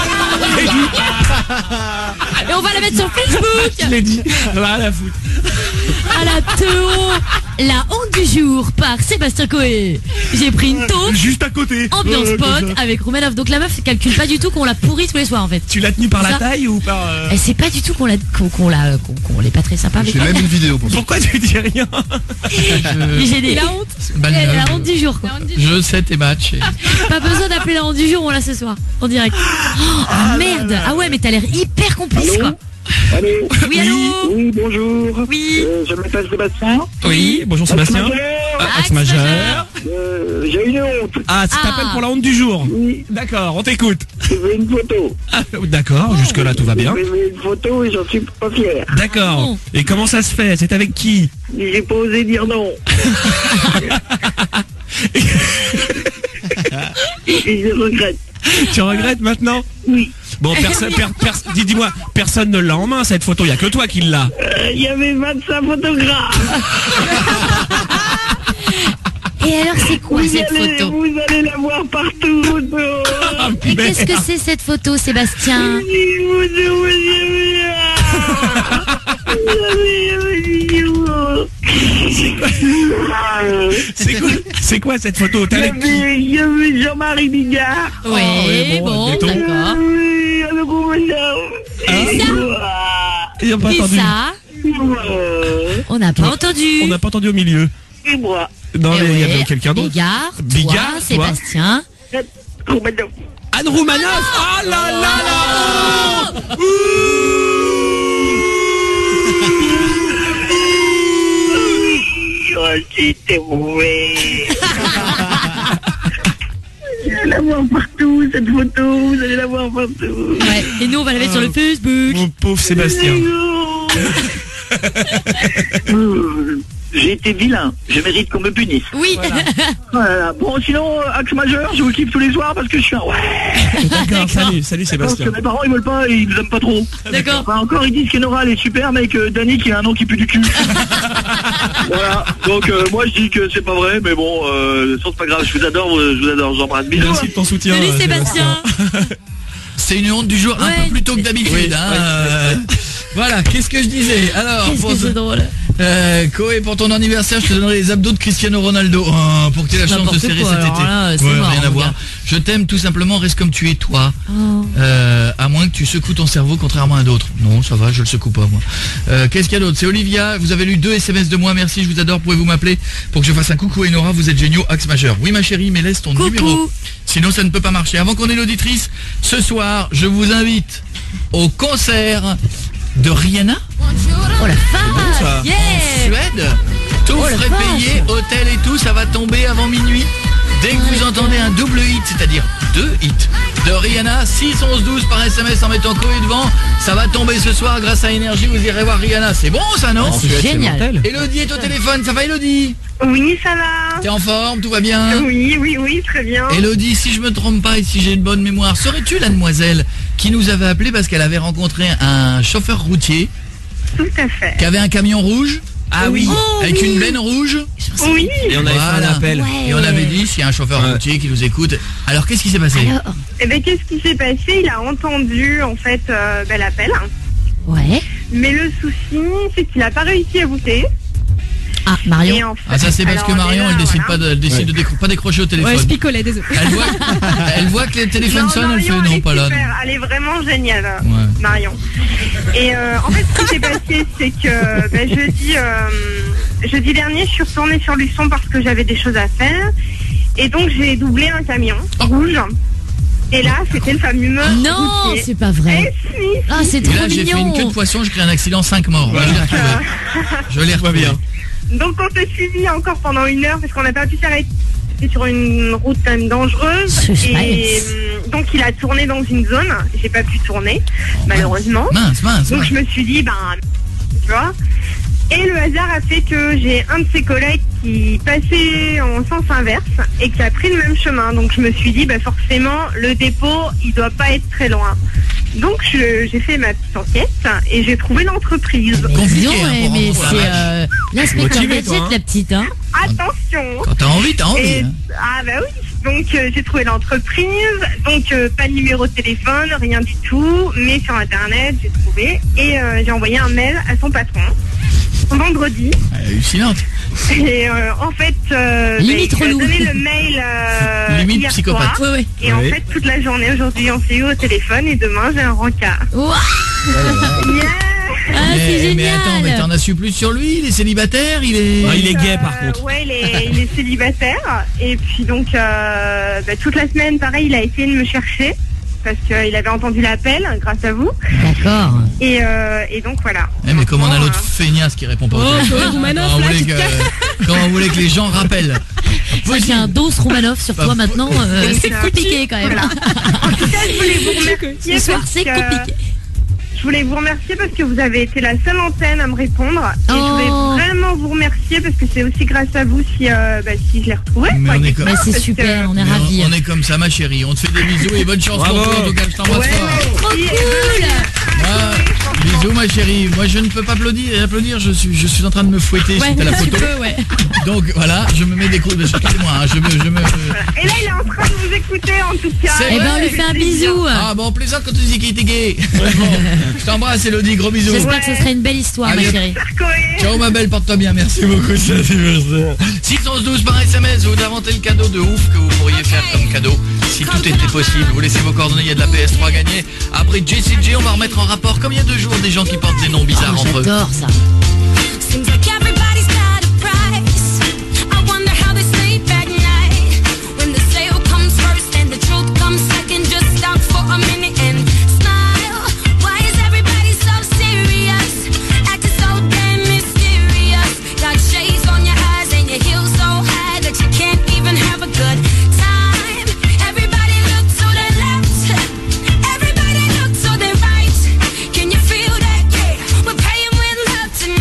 [SPEAKER 3] Et on va la mettre sur Facebook.
[SPEAKER 5] Je l'ai dit. Voilà la foutre.
[SPEAKER 3] À la Théo, la honte du jour par Sébastien Coé. J'ai pris une taupe,
[SPEAKER 5] Juste à côté.
[SPEAKER 3] ambiance
[SPEAKER 5] Euh, comme
[SPEAKER 3] pote
[SPEAKER 5] ça.
[SPEAKER 3] avec Roumanoff. Donc la meuf calcule pas du tout qu'on la pourrit tous les soirs en fait.
[SPEAKER 5] Tu l'as tenu par la
[SPEAKER 3] Ça.
[SPEAKER 5] taille ou par... euh,
[SPEAKER 3] Elle sait pas du tout qu'on l'a qu'on qu'on l'a qu'on qu'on l'est pas très sympa avec
[SPEAKER 11] J'ai
[SPEAKER 3] elle.
[SPEAKER 11] même une vidéo pour ça.
[SPEAKER 5] Pourquoi tu dis rien?
[SPEAKER 3] Mais j'ai des la honte.
[SPEAKER 2] Bah,
[SPEAKER 3] Elle,
[SPEAKER 2] euh,
[SPEAKER 3] la honte du jour quoi.
[SPEAKER 2] Je sais tes matchs.
[SPEAKER 3] Pas besoin d'appeler la honte du jour, on l'a ce soir en direct. Oh, ah merde. Ah ouais, mais t'as l'air hyper complice quoi.
[SPEAKER 9] Allô?
[SPEAKER 3] Oui, allô.
[SPEAKER 9] Oui, bonjour.
[SPEAKER 3] Oui.
[SPEAKER 9] Euh, je m'appelle Sébastien.
[SPEAKER 5] Oui, bonjour Sébastien. Ah,
[SPEAKER 3] Axe
[SPEAKER 5] Axe majeur.
[SPEAKER 9] Euh, j'ai une honte.
[SPEAKER 5] Ah, ça
[SPEAKER 3] Ah.
[SPEAKER 5] t'appelle pour la honte du jour.
[SPEAKER 9] Oui,
[SPEAKER 5] D'accord, on t'écoute.
[SPEAKER 9] je veux une photo.
[SPEAKER 5] Ah, d'accord, jusque là tout va bien.
[SPEAKER 9] Je veux une photo et j'en suis pas fier.
[SPEAKER 5] D'accord.
[SPEAKER 3] bon.
[SPEAKER 5] Et comment ça se fait? C'est avec qui?
[SPEAKER 9] J'ai pas osé dire non. Et je regrette.
[SPEAKER 5] Tu regrettes maintenant?
[SPEAKER 9] Oui.
[SPEAKER 5] Bon, personne, per, pers- dis- dis-moi, personne ne l'a en main cette photo, il y a que toi qui l'a.
[SPEAKER 9] Euh, Il y avait vingt-cinq photographes.
[SPEAKER 3] Et alors c'est quoi
[SPEAKER 9] Vous
[SPEAKER 3] cette
[SPEAKER 9] allez,
[SPEAKER 3] photo?
[SPEAKER 9] vous allez la voir partout.
[SPEAKER 5] Ah,
[SPEAKER 3] Et
[SPEAKER 5] merde.
[SPEAKER 3] qu'est-ce que c'est cette photo Sébastien?
[SPEAKER 5] C'est quoi, c'est quoi cette photo? T'es avec qui?
[SPEAKER 9] Il y avait Jean-Marie Bigard.
[SPEAKER 3] Oui,
[SPEAKER 5] ouais, bon,
[SPEAKER 3] bon,
[SPEAKER 5] admettons.
[SPEAKER 3] d'accord.
[SPEAKER 9] Oui, avec Roumanoff.
[SPEAKER 3] Et ça
[SPEAKER 5] Ils ont pas
[SPEAKER 3] Et
[SPEAKER 5] entendu.
[SPEAKER 3] ça
[SPEAKER 9] Euh,
[SPEAKER 3] On n'a pas entendu.
[SPEAKER 5] On n'a pas entendu au milieu.
[SPEAKER 9] Et moi.
[SPEAKER 5] Non,
[SPEAKER 3] Eh
[SPEAKER 5] mais il y
[SPEAKER 3] ouais.
[SPEAKER 5] avait quelqu'un d'autre.
[SPEAKER 3] Bigard,
[SPEAKER 5] Bigard,
[SPEAKER 3] toi,
[SPEAKER 5] toi.
[SPEAKER 3] Sébastien.
[SPEAKER 9] Roumanoff.
[SPEAKER 5] Anne Roumanoff. Ah là là là.
[SPEAKER 9] Oh, c'était mauvais. Vous allez la voir partout, cette photo. Vous allez la voir partout.
[SPEAKER 3] Ouais. Et nous on va la mettre sur le Facebook.
[SPEAKER 5] Mon pauvre Sébastien.
[SPEAKER 9] Euh, J'ai été vilain. Je mérite qu'on me punisse.
[SPEAKER 3] Oui.
[SPEAKER 9] Voilà. Bon, sinon, euh, Axe majeur, je vous kiffe tous les soirs parce que je suis un ouais.
[SPEAKER 5] D'accord, salut, salut
[SPEAKER 9] Parce
[SPEAKER 5] Sébastien.
[SPEAKER 9] que mes parents ils veulent pas, ils nous aiment pas trop.
[SPEAKER 3] D'accord.
[SPEAKER 9] Enfin, encore ils disent qu'Enora elle est super mais que Dani qui a un nom qui pue du cul. Voilà. Donc euh, moi je dis que c'est pas vrai, mais bon, euh, c'est pas grave, je vous adore, euh, je vous adore, j'embrasse. Bisous.
[SPEAKER 5] Merci de ton soutien.
[SPEAKER 3] Salut
[SPEAKER 5] euh,
[SPEAKER 3] Sébastien.
[SPEAKER 2] C'est une honte du jour un
[SPEAKER 3] Ouais.
[SPEAKER 2] peu plus tôt que d'habitude.
[SPEAKER 5] Oui.
[SPEAKER 2] hein, euh, Voilà, qu'est-ce que je disais? Alors,
[SPEAKER 3] Qu'est-ce
[SPEAKER 2] pour
[SPEAKER 3] que
[SPEAKER 2] ce-
[SPEAKER 3] c'est drôle.
[SPEAKER 2] euh, Coé, pour ton anniversaire, je te donnerai les abdos de Cristiano Ronaldo oh, pour que tu aies la chance de
[SPEAKER 3] N'importe
[SPEAKER 2] serrer
[SPEAKER 3] quoi,
[SPEAKER 2] cet
[SPEAKER 3] alors
[SPEAKER 2] été.
[SPEAKER 3] là, c'est mort,
[SPEAKER 2] rien à
[SPEAKER 3] mon
[SPEAKER 2] voir.
[SPEAKER 3] gars.
[SPEAKER 2] Je t'aime tout simplement, reste comme tu es toi.
[SPEAKER 3] Oh.
[SPEAKER 2] Euh, à moins que tu secoues ton cerveau contrairement à d'autres. Non, ça va, je le secoue pas moi. Euh, Qu'est-ce qu'il y a d'autre? C'est Olivia, vous avez lu deux S M S de moi, merci, je vous adore, pouvez-vous m'appeler pour que je fasse un coucou à Enora, vous êtes géniaux, Axe majeur. Oui ma chérie, mais laisse ton
[SPEAKER 3] Coucou.
[SPEAKER 2] numéro. Sinon ça ne peut pas marcher. Avant qu'on ait l'auditrice, ce soir, je vous invite au concert de Rihanna
[SPEAKER 3] Oh la
[SPEAKER 5] ça.
[SPEAKER 3] vache. Yeah.
[SPEAKER 2] Suède. Tout
[SPEAKER 3] Oh, la
[SPEAKER 2] frais
[SPEAKER 3] vache.
[SPEAKER 2] payé, hôtel et tout, ça va tomber avant minuit. Dès que vous entendez un double hit, c'est-à-dire deux hits de Rihanna, six onze douze par S M S en mettant Koé devant, ça va tomber ce soir grâce à Énergie, vous irez voir Rihanna. C'est bon ça, non?
[SPEAKER 3] Ah, c'est génial.
[SPEAKER 2] Elodie est au téléphone, ça va Elodie?
[SPEAKER 6] Oui, ça va.
[SPEAKER 2] T'es en forme, tout va bien?
[SPEAKER 6] Oui, oui, oui, très bien.
[SPEAKER 2] Elodie, si je me trompe pas et si j'ai une bonne mémoire, serais-tu la demoiselle qui nous avait appelé parce qu'elle avait rencontré un chauffeur routier?
[SPEAKER 6] Tout à fait.
[SPEAKER 2] Qui avait un camion rouge?
[SPEAKER 5] Ah oui,
[SPEAKER 3] oh,
[SPEAKER 2] avec
[SPEAKER 3] oui.
[SPEAKER 2] une benne rouge?
[SPEAKER 6] Oui.
[SPEAKER 5] Et on avait
[SPEAKER 2] Voilà.
[SPEAKER 5] fait un appel.
[SPEAKER 3] Ouais.
[SPEAKER 2] Et on avait dit s'il y a un chauffeur
[SPEAKER 5] Ouais.
[SPEAKER 2] routier qui nous écoute. Alors qu'est-ce qui s'est passé?
[SPEAKER 3] Alors,
[SPEAKER 6] Eh ben, qu'est-ce qui s'est passé? Il a entendu, en fait, euh, ben, l'appel.
[SPEAKER 3] ouais.
[SPEAKER 6] Mais le souci, c'est qu'il n'a pas réussi à bouter.
[SPEAKER 3] Ah, Marion.
[SPEAKER 6] Et en fait,
[SPEAKER 2] Ah ça c'est parce
[SPEAKER 6] alors,
[SPEAKER 2] que Marion
[SPEAKER 6] déjà,
[SPEAKER 2] elle décide
[SPEAKER 6] voilà.
[SPEAKER 2] pas de, elle décide
[SPEAKER 5] Ouais.
[SPEAKER 2] de décro- pas décrocher au téléphone.
[SPEAKER 11] Ouais, je picolais, désolé.
[SPEAKER 2] Elle voit, elle voit que les téléphones
[SPEAKER 6] Non,
[SPEAKER 2] sonnent, elle fait
[SPEAKER 6] Marion,
[SPEAKER 2] non
[SPEAKER 6] elle est
[SPEAKER 2] pas là.
[SPEAKER 6] super, elle est vraiment géniale,
[SPEAKER 2] Ouais.
[SPEAKER 6] Marion. Et euh, en fait, ce qui s'est passé, c'est que ben, jeudi, euh, jeudi dernier, je suis retournée sur Luçon parce que j'avais des choses à faire. Et donc, j'ai doublé un camion rouge. Et là, c'était le fameux
[SPEAKER 3] Non,
[SPEAKER 6] routier.
[SPEAKER 3] c'est pas vrai.
[SPEAKER 6] Eh, si,
[SPEAKER 3] Ah, c'est
[SPEAKER 2] Et
[SPEAKER 3] trop
[SPEAKER 2] là j'ai fait une queue de
[SPEAKER 3] mignon.
[SPEAKER 2] poisson, je crée un accident, cinq morts.
[SPEAKER 5] Voilà.
[SPEAKER 2] Je l'ai retrouvé. Je l'ai retrouvé.
[SPEAKER 5] bien.
[SPEAKER 6] Donc on s'est suivi encore pendant une heure parce qu'on n'a pas pu s'arrêter sur une route quand même dangereuse.
[SPEAKER 3] Suspense.
[SPEAKER 6] Et hum, donc il a tourné dans une zone. J'ai pas pu tourner, malheureusement.
[SPEAKER 2] Mince, mince,
[SPEAKER 6] Donc
[SPEAKER 2] mince.
[SPEAKER 6] je me suis dit, ben, tu vois. Et le hasard a fait que j'ai un de ses collègues qui passait en sens inverse et qui a pris le même chemin. Donc je me suis dit, bah forcément, le dépôt, il doit pas être très loin. Donc je- j'ai fait ma petite enquête et j'ai trouvé l'entreprise.
[SPEAKER 3] Mais
[SPEAKER 2] Compliqué,
[SPEAKER 3] dis donc,
[SPEAKER 2] hein,
[SPEAKER 3] ouais,
[SPEAKER 2] pour
[SPEAKER 3] mais
[SPEAKER 2] rentrer
[SPEAKER 3] c'est
[SPEAKER 2] dans la
[SPEAKER 3] euh, l'inspecteur
[SPEAKER 5] Motivé,
[SPEAKER 3] gadget,
[SPEAKER 5] toi, hein.
[SPEAKER 3] la petite, hein.
[SPEAKER 6] Attention.
[SPEAKER 2] Quand t'as envie, t'as envie.
[SPEAKER 6] Et-
[SPEAKER 2] hein.
[SPEAKER 6] ah bah oui, donc euh, j'ai trouvé l'entreprise, donc euh, pas de numéro de téléphone, rien du tout, mais sur internet j'ai trouvé et euh, j'ai envoyé un mail à son patron vendredi
[SPEAKER 2] Hallucinante.
[SPEAKER 6] et euh, en fait euh,
[SPEAKER 3] Limite
[SPEAKER 6] bah, il
[SPEAKER 3] relou.
[SPEAKER 6] a donné le mail euh,
[SPEAKER 2] Limite
[SPEAKER 6] hier
[SPEAKER 2] psychopathe.
[SPEAKER 6] soir,
[SPEAKER 3] Ouais, ouais.
[SPEAKER 6] et en
[SPEAKER 5] Oui.
[SPEAKER 6] fait toute la journée aujourd'hui on s'est eu au téléphone et demain j'ai un rencard.
[SPEAKER 3] Ouah,
[SPEAKER 6] Yeah.
[SPEAKER 3] ah, c'est
[SPEAKER 2] mais,
[SPEAKER 3] génial.
[SPEAKER 2] mais attends, mais t'en as su plus sur lui? Il est célibataire? Il est...
[SPEAKER 5] Ah, il est gay par
[SPEAKER 6] Euh,
[SPEAKER 5] contre.
[SPEAKER 6] Ouais, il est, il est célibataire. Et puis donc, euh, bah, toute la semaine, pareil, il a essayé de me chercher. Parce qu'il avait entendu l'appel, grâce à vous.
[SPEAKER 3] D'accord.
[SPEAKER 6] Et, euh, et donc, voilà.
[SPEAKER 2] Eh, mais comme on a
[SPEAKER 6] Maintenant,
[SPEAKER 2] l'autre feignasse qui répond pas au
[SPEAKER 11] Oh,
[SPEAKER 2] téléphone.
[SPEAKER 11] Koé Roumanoff,
[SPEAKER 2] Comment
[SPEAKER 11] là,
[SPEAKER 2] vous
[SPEAKER 11] tu
[SPEAKER 2] voulez
[SPEAKER 11] te
[SPEAKER 2] que- Comment vous voulez que les gens rappellent?
[SPEAKER 3] C'est vrai qu'il y a un dos Romanov sur toi
[SPEAKER 2] Bah,
[SPEAKER 3] maintenant. euh,
[SPEAKER 6] donc,
[SPEAKER 3] c'est
[SPEAKER 6] euh,
[SPEAKER 3] compliqué quand même.
[SPEAKER 6] voilà. En tout cas, je voulais vous remercier.
[SPEAKER 3] Ce soir,
[SPEAKER 6] parce
[SPEAKER 3] c'est
[SPEAKER 6] que-
[SPEAKER 3] compliqué.
[SPEAKER 6] Je voulais vous remercier parce que vous avez été la seule antenne à me répondre. Et je
[SPEAKER 3] Oh.
[SPEAKER 6] voulais vraiment vous remercier parce que c'est aussi grâce à vous si, euh, bah, si je l'ai retrouvé.
[SPEAKER 2] Mais
[SPEAKER 6] quoi,
[SPEAKER 2] on est
[SPEAKER 6] quelque
[SPEAKER 2] comme-
[SPEAKER 3] Mais
[SPEAKER 6] part,
[SPEAKER 3] c'est
[SPEAKER 6] parce
[SPEAKER 3] super,
[SPEAKER 6] que-
[SPEAKER 3] on est
[SPEAKER 2] Mais
[SPEAKER 3] ravis.
[SPEAKER 2] on, on est comme ça, ma chérie. On te fait des bisous et bonne chance
[SPEAKER 5] Bravo.
[SPEAKER 2] pour toi. En tout cas, je t'embrasse
[SPEAKER 6] Ouais,
[SPEAKER 2] fort.
[SPEAKER 3] Trop
[SPEAKER 6] et-
[SPEAKER 3] cool.
[SPEAKER 2] Ah, bisous, ma chérie. Moi, je ne peux pas applaudir. applaudir je, suis, je suis en train de me fouetter
[SPEAKER 3] Ouais,
[SPEAKER 2] suite à la
[SPEAKER 3] un petit
[SPEAKER 2] photo.
[SPEAKER 3] peu, ouais.
[SPEAKER 2] Donc voilà, je me mets des coups de excusez-moi, hein, je me, je me.
[SPEAKER 6] Et là, il est en train de vous écouter en tout cas.
[SPEAKER 2] C'est
[SPEAKER 3] Eh ben, on
[SPEAKER 2] vrai.
[SPEAKER 3] lui fait un bisou.
[SPEAKER 2] Ah bon, plaisant quand tu dis qu'il était gay. Bon, je t'embrasse, Elodie, gros bisous.
[SPEAKER 3] J'espère que ce serait une belle histoire,
[SPEAKER 2] Allez.
[SPEAKER 3] ma chérie.
[SPEAKER 2] Ciao ma belle, porte-toi bien, merci beaucoup, c'est anniversaire. six onze douze par S M S, vous inventez le cadeau de ouf que vous pourriez faire comme cadeau. Si tout était possible, vous laissez vos coordonnées, il y a de la P S trois à gagner. Après J C J, on va remettre en rapport, comme il y a deux jours, des gens qui portent des noms bizarres
[SPEAKER 3] Oh,
[SPEAKER 2] entre eux.
[SPEAKER 3] j'adore ça.
[SPEAKER 10] Seems like everybody's got a price. I wonder how they sleep at night. When the sale comes first and the truth comes second, just stop for a minute and smile. Why is everybody so serious? Acting so damn mysterious. Got shades on your eyes and your heels so high that you can't even have a good time. Everybody look to the left. Everybody look to the right. Can you feel that? Yeah, we're paying with love tonight.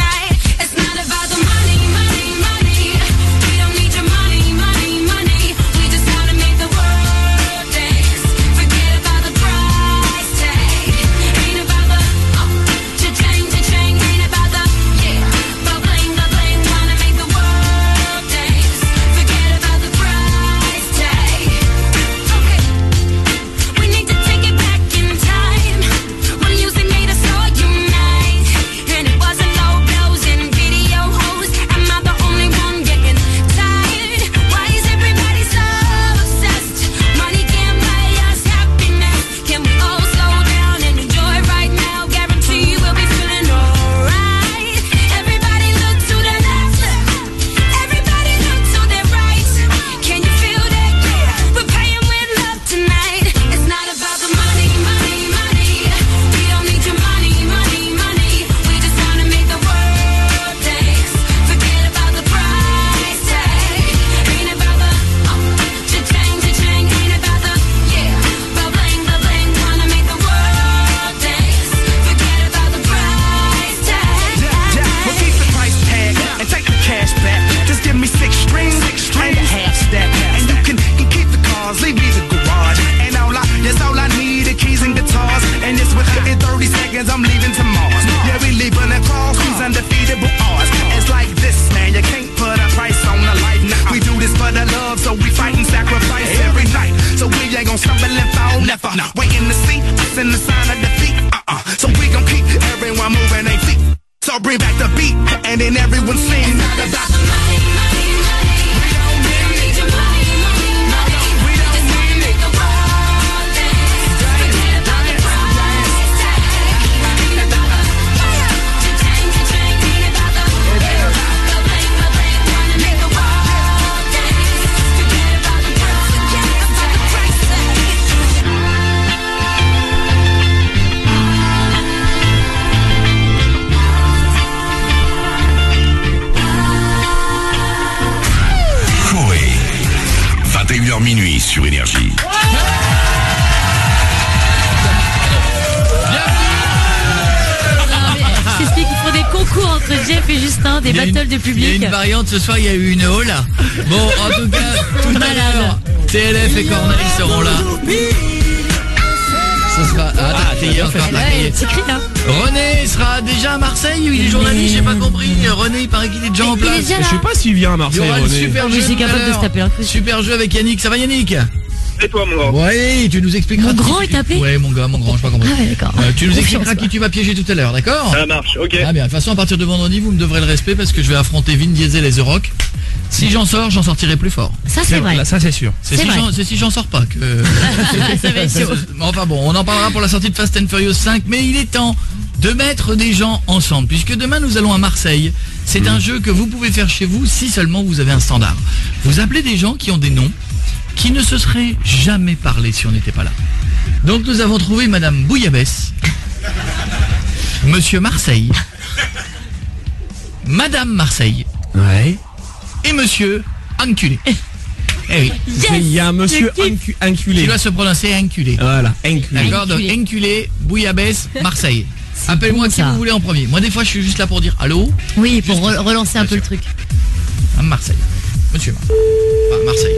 [SPEAKER 4] give me six strings, six strings, and a half step. And you can, can keep the cars, leave me the garage. And all I, that's all I need, the keys and guitars. And it's within thirty seconds, I'm leaving to Mars. Yeah, we leaving across these undefeatable odds. It's like this, man, you can't put a price on the life. We do this for the love, so we fight and sacrifice every night. So we ain't gon' stumble and fall, never. Waiting to see us in the sign of defeat. Uh-uh. So we gon' keep everyone moving their feet. So bring back the beat, and then everyone sing. It's not about the money, money, money. We don't need your money, money, money. We don't need it. Forget about the price tag. Forget about the fire. Cha-ching, cha-ching. Forget about the forget about the bling, the bling. Wanna make the world dance. Forget about the price, forget about the price tag.
[SPEAKER 1] vingt et une heures minuit sur Énergie.
[SPEAKER 3] Je t'explique, il faut des concours entre Jeff et Justin, des battles de public.
[SPEAKER 2] Il y a une variante, ce soir il y a eu une hola. Bon, en tout cas, tout à l'heure, T L F et Corneille seront là. Ce sera... Ah, t'as crié encore, t'as crié.
[SPEAKER 3] C'est écrit là.
[SPEAKER 2] René sera déjà à Marseille, il est journaliste, j'ai pas compris. René, il paraît qu'il est déjà en place.
[SPEAKER 5] Je sais pas s'il vient à Marseille,
[SPEAKER 2] Il y aura le
[SPEAKER 5] René.
[SPEAKER 2] super
[SPEAKER 3] Mais
[SPEAKER 2] jeu
[SPEAKER 3] c'est
[SPEAKER 2] tout à
[SPEAKER 3] capable de
[SPEAKER 2] l'heure.
[SPEAKER 3] se taper un coup.
[SPEAKER 2] Super jeu avec Yannick, ça va Yannick?
[SPEAKER 9] Et toi, mon grand?
[SPEAKER 2] Ouais, tu nous expliqueras.
[SPEAKER 3] Mon grand est tapé?
[SPEAKER 2] Ouais, mon gars, mon grand, je sais pas compris.
[SPEAKER 3] Ah ouais, d'accord.
[SPEAKER 2] Euh, tu nous
[SPEAKER 3] Confiance,
[SPEAKER 2] expliqueras
[SPEAKER 3] quoi.
[SPEAKER 2] qui tu vas piéger tout à l'heure, d'accord?
[SPEAKER 9] Ça marche, ok.
[SPEAKER 2] Ah bien, de toute façon, à partir de vendredi, vous me devrez le respect parce que je vais affronter Vin Diesel et The Rock. Si j'en sors, j'en sortirai plus fort.
[SPEAKER 3] Ça c'est vrai.
[SPEAKER 5] Là, ça c'est sûr.
[SPEAKER 2] C'est
[SPEAKER 3] C'est
[SPEAKER 2] si
[SPEAKER 3] vrai.
[SPEAKER 2] j'en- c'est si j'en sors pas que...
[SPEAKER 3] Ça va être chaud.
[SPEAKER 2] Enfin bon, on en parlera pour la sortie de Fast and Furious cinq, mais il est temps de mettre des gens ensemble, puisque demain nous allons à Marseille. C'est un jeu que vous pouvez faire chez vous si seulement vous avez un standard. Vous appelez des gens qui ont des noms qui ne se seraient jamais parlé si on n'était pas là. Donc nous avons trouvé Madame Bouillabaisse, Monsieur Marseille, Madame Marseille
[SPEAKER 5] Ouais.
[SPEAKER 2] et Monsieur Enculé. Eh oui,
[SPEAKER 5] Il y a un monsieur
[SPEAKER 3] je kiffe.
[SPEAKER 5] incu- inculé.
[SPEAKER 2] qui doit se prononcer Enculé.
[SPEAKER 5] Voilà, inculé.
[SPEAKER 2] D'accord, donc
[SPEAKER 3] Enculé.
[SPEAKER 2] Enculé, Bouillabaisse, Marseille. Appelle-moi
[SPEAKER 3] bon,
[SPEAKER 2] qui
[SPEAKER 3] ça.
[SPEAKER 2] vous voulez en premier. Moi des fois je suis juste là pour dire allô,
[SPEAKER 3] Oui, pour re- relancer un peu le truc.
[SPEAKER 2] à Marseille. Monsieur Mar- enfin, Marseille.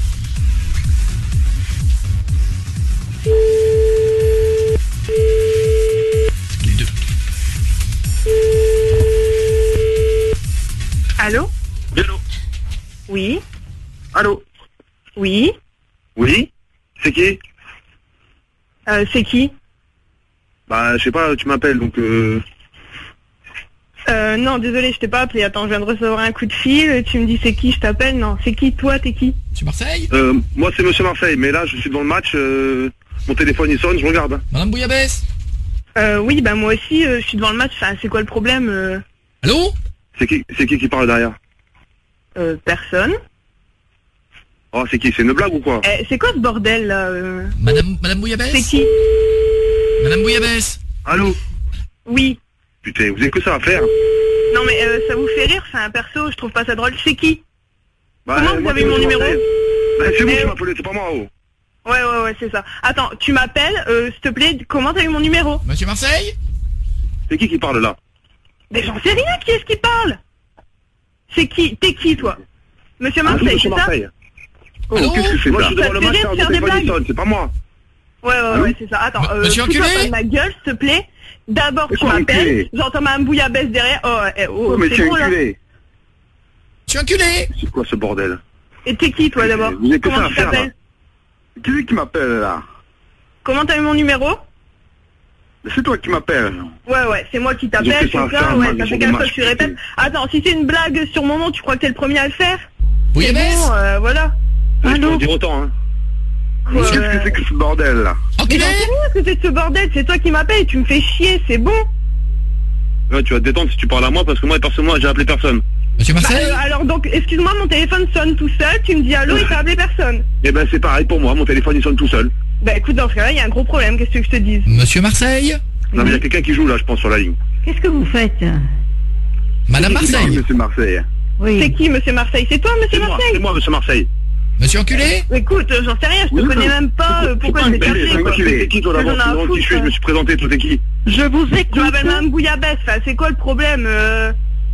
[SPEAKER 2] Les deux.
[SPEAKER 6] Allô?
[SPEAKER 9] Hello.
[SPEAKER 6] Oui?
[SPEAKER 9] Allô?
[SPEAKER 6] Oui?
[SPEAKER 9] Oui? C'est qui?
[SPEAKER 6] Euh, c'est qui?
[SPEAKER 9] Bah, je sais pas, tu m'appelles, donc euh...
[SPEAKER 6] Euh, non, désolé, je t'ai pas appelé. Attends, je viens de recevoir un coup de fil. Tu me dis c'est qui, je t'appelle? Non, c'est qui? Toi, t'es qui?
[SPEAKER 2] Monsieur Marseille,
[SPEAKER 9] euh moi c'est Monsieur Marseille, mais là je suis devant le match, euh, mon téléphone il sonne, je regarde. hein.
[SPEAKER 2] Madame Bouillabaisse.
[SPEAKER 6] Euh, oui, bah moi aussi, euh, je suis devant le match. Enfin, c'est quoi le problème? euh,
[SPEAKER 2] Allô?
[SPEAKER 9] C'est qui, c'est qui qui parle derrière?
[SPEAKER 6] euh, Personne.
[SPEAKER 9] Oh, c'est qui? C'est une blague ou quoi?
[SPEAKER 6] Eh, c'est quoi ce bordel là? euh
[SPEAKER 2] Madame, Madame Bouillabaisse.
[SPEAKER 6] C'est qui?
[SPEAKER 2] Madame Bouillabaisse.
[SPEAKER 9] Allô?
[SPEAKER 6] Oui.
[SPEAKER 9] Putain, vous avez que ça à faire?
[SPEAKER 6] Non mais euh, ça vous fait rire? C'est un perso, je trouve pas ça drôle. C'est qui?
[SPEAKER 9] Bah,
[SPEAKER 6] Comment vous
[SPEAKER 9] moi,
[SPEAKER 6] avez
[SPEAKER 9] c'est
[SPEAKER 6] mon
[SPEAKER 9] Monsieur
[SPEAKER 6] numéro?
[SPEAKER 9] Marseille. Bah, c'est vous
[SPEAKER 6] Eh,
[SPEAKER 9] qui
[SPEAKER 6] oh.
[SPEAKER 9] m'appelez, c'est pas moi, oh.
[SPEAKER 6] Ouais, ouais, ouais, c'est ça. Attends, tu m'appelles, euh, s'il te plaît, comment t'as eu mon numéro?
[SPEAKER 2] Monsieur Marseille.
[SPEAKER 9] C'est qui qui parle là?
[SPEAKER 6] Mais j'en sais rien, qui est-ce qui parle? C'est qui? T'es qui, toi? Monsieur
[SPEAKER 9] Ah,
[SPEAKER 6] Marseille,
[SPEAKER 9] Monsieur
[SPEAKER 6] c'est ça?
[SPEAKER 9] Marseille. Oh,
[SPEAKER 2] Allô?
[SPEAKER 9] qu'est-ce que c'est? Moi je suis devant
[SPEAKER 6] Ça
[SPEAKER 9] le
[SPEAKER 6] te fait
[SPEAKER 9] match,
[SPEAKER 6] rire de
[SPEAKER 9] mon
[SPEAKER 6] faire des
[SPEAKER 9] téléphone il
[SPEAKER 6] blagues?
[SPEAKER 9] sonne, c'est pas moi.
[SPEAKER 6] Ouais, ouais,
[SPEAKER 9] Allô?
[SPEAKER 6] ouais, c'est ça. Attends, euh,
[SPEAKER 2] Monsieur
[SPEAKER 6] fous-toi
[SPEAKER 2] enculé?
[SPEAKER 6] pas de ma gueule, s'il te plaît. D'abord,
[SPEAKER 9] Mais
[SPEAKER 6] tu
[SPEAKER 9] quoi,
[SPEAKER 6] m'appelles,
[SPEAKER 9] enculé?
[SPEAKER 6] j'entends ma bouillabaisse derrière. Oh, eh, oh,
[SPEAKER 9] Oh, mais
[SPEAKER 6] c'est
[SPEAKER 9] c'est
[SPEAKER 6] bon, là.
[SPEAKER 9] enculé.
[SPEAKER 2] Monsieur Enculé.
[SPEAKER 9] C'est quoi ce bordel?
[SPEAKER 6] Et t'es qui, toi, d'abord?
[SPEAKER 9] Vous avez que ça
[SPEAKER 6] Comment
[SPEAKER 9] à
[SPEAKER 6] tu
[SPEAKER 9] faire, là.
[SPEAKER 6] t'appelles?
[SPEAKER 9] Qui c'est qui m'appelle là?
[SPEAKER 6] Comment t'as eu mon numéro?
[SPEAKER 9] C'est toi qui m'appelles.
[SPEAKER 6] Ouais, ouais, c'est moi qui
[SPEAKER 9] J'ai
[SPEAKER 6] t'appelle,
[SPEAKER 9] fait ça à
[SPEAKER 6] c'est ça,
[SPEAKER 9] faire,
[SPEAKER 6] ouais,
[SPEAKER 9] moi,
[SPEAKER 6] ça
[SPEAKER 9] les
[SPEAKER 6] fait
[SPEAKER 9] jours
[SPEAKER 6] quatre
[SPEAKER 9] de
[SPEAKER 6] fois
[SPEAKER 9] match,
[SPEAKER 6] que tu répètes.
[SPEAKER 9] putain.
[SPEAKER 6] Attends, si c'est une blague sur mon nom, tu crois que t'es le premier à le faire? C'est
[SPEAKER 2] Bouillabaisse.
[SPEAKER 6] bon, euh, voilà.
[SPEAKER 9] Je peux
[SPEAKER 6] Allô?
[SPEAKER 9] en dire autant, hein.
[SPEAKER 6] Ouais,
[SPEAKER 9] Qu'est-ce que
[SPEAKER 6] ouais.
[SPEAKER 9] c'est que ce bordel là?
[SPEAKER 6] Mais
[SPEAKER 2] Enculé.
[SPEAKER 6] j'en sais rien que c'est de ce bordel, c'est toi qui m'appelles, tu me fais chier, c'est bon.
[SPEAKER 9] Ouais, tu vas te détendre si tu parles à moi parce que moi personnellement j'ai appelé personne.
[SPEAKER 2] Monsieur
[SPEAKER 6] Bah,
[SPEAKER 2] Marseille.
[SPEAKER 6] euh, alors donc, excuse-moi, mon téléphone sonne tout seul, tu me dis allô et t'as appelé personne.
[SPEAKER 9] Et ben c'est pareil pour moi, mon téléphone il sonne tout seul.
[SPEAKER 6] Bah écoute, dans ce cas-là, il y a un gros problème, qu'est-ce que je te dise?
[SPEAKER 2] Monsieur Marseille.
[SPEAKER 9] Non mais il y a quelqu'un qui joue là, je pense, sur la ligne.
[SPEAKER 11] Qu'est-ce que vous faites?
[SPEAKER 2] Madame Marseille.
[SPEAKER 9] Monsieur Marseille.
[SPEAKER 11] Oui.
[SPEAKER 6] C'est qui, monsieur Marseille? C'est toi, monsieur
[SPEAKER 9] C'est moi,
[SPEAKER 6] Marseille?
[SPEAKER 9] c'est moi, monsieur Marseille.
[SPEAKER 2] Monsieur Enculé.
[SPEAKER 6] Écoute, euh, j'en sais rien, je te
[SPEAKER 9] Oui,
[SPEAKER 6] connais
[SPEAKER 9] non.
[SPEAKER 6] même pas, euh, pourquoi je vais
[SPEAKER 9] C'est
[SPEAKER 6] t'appeler, quoi.
[SPEAKER 9] c'est qui toi
[SPEAKER 6] J'en ai
[SPEAKER 9] d'abord?
[SPEAKER 6] à
[SPEAKER 9] Tu demandes qui je suis,
[SPEAKER 6] foutre,
[SPEAKER 9] je me suis présenté, toi t'es qui?
[SPEAKER 11] Je vous
[SPEAKER 6] Je
[SPEAKER 11] écoute.
[SPEAKER 6] m'appelle Mme Bouillabaisse, enfin, c'est quoi le problème? euh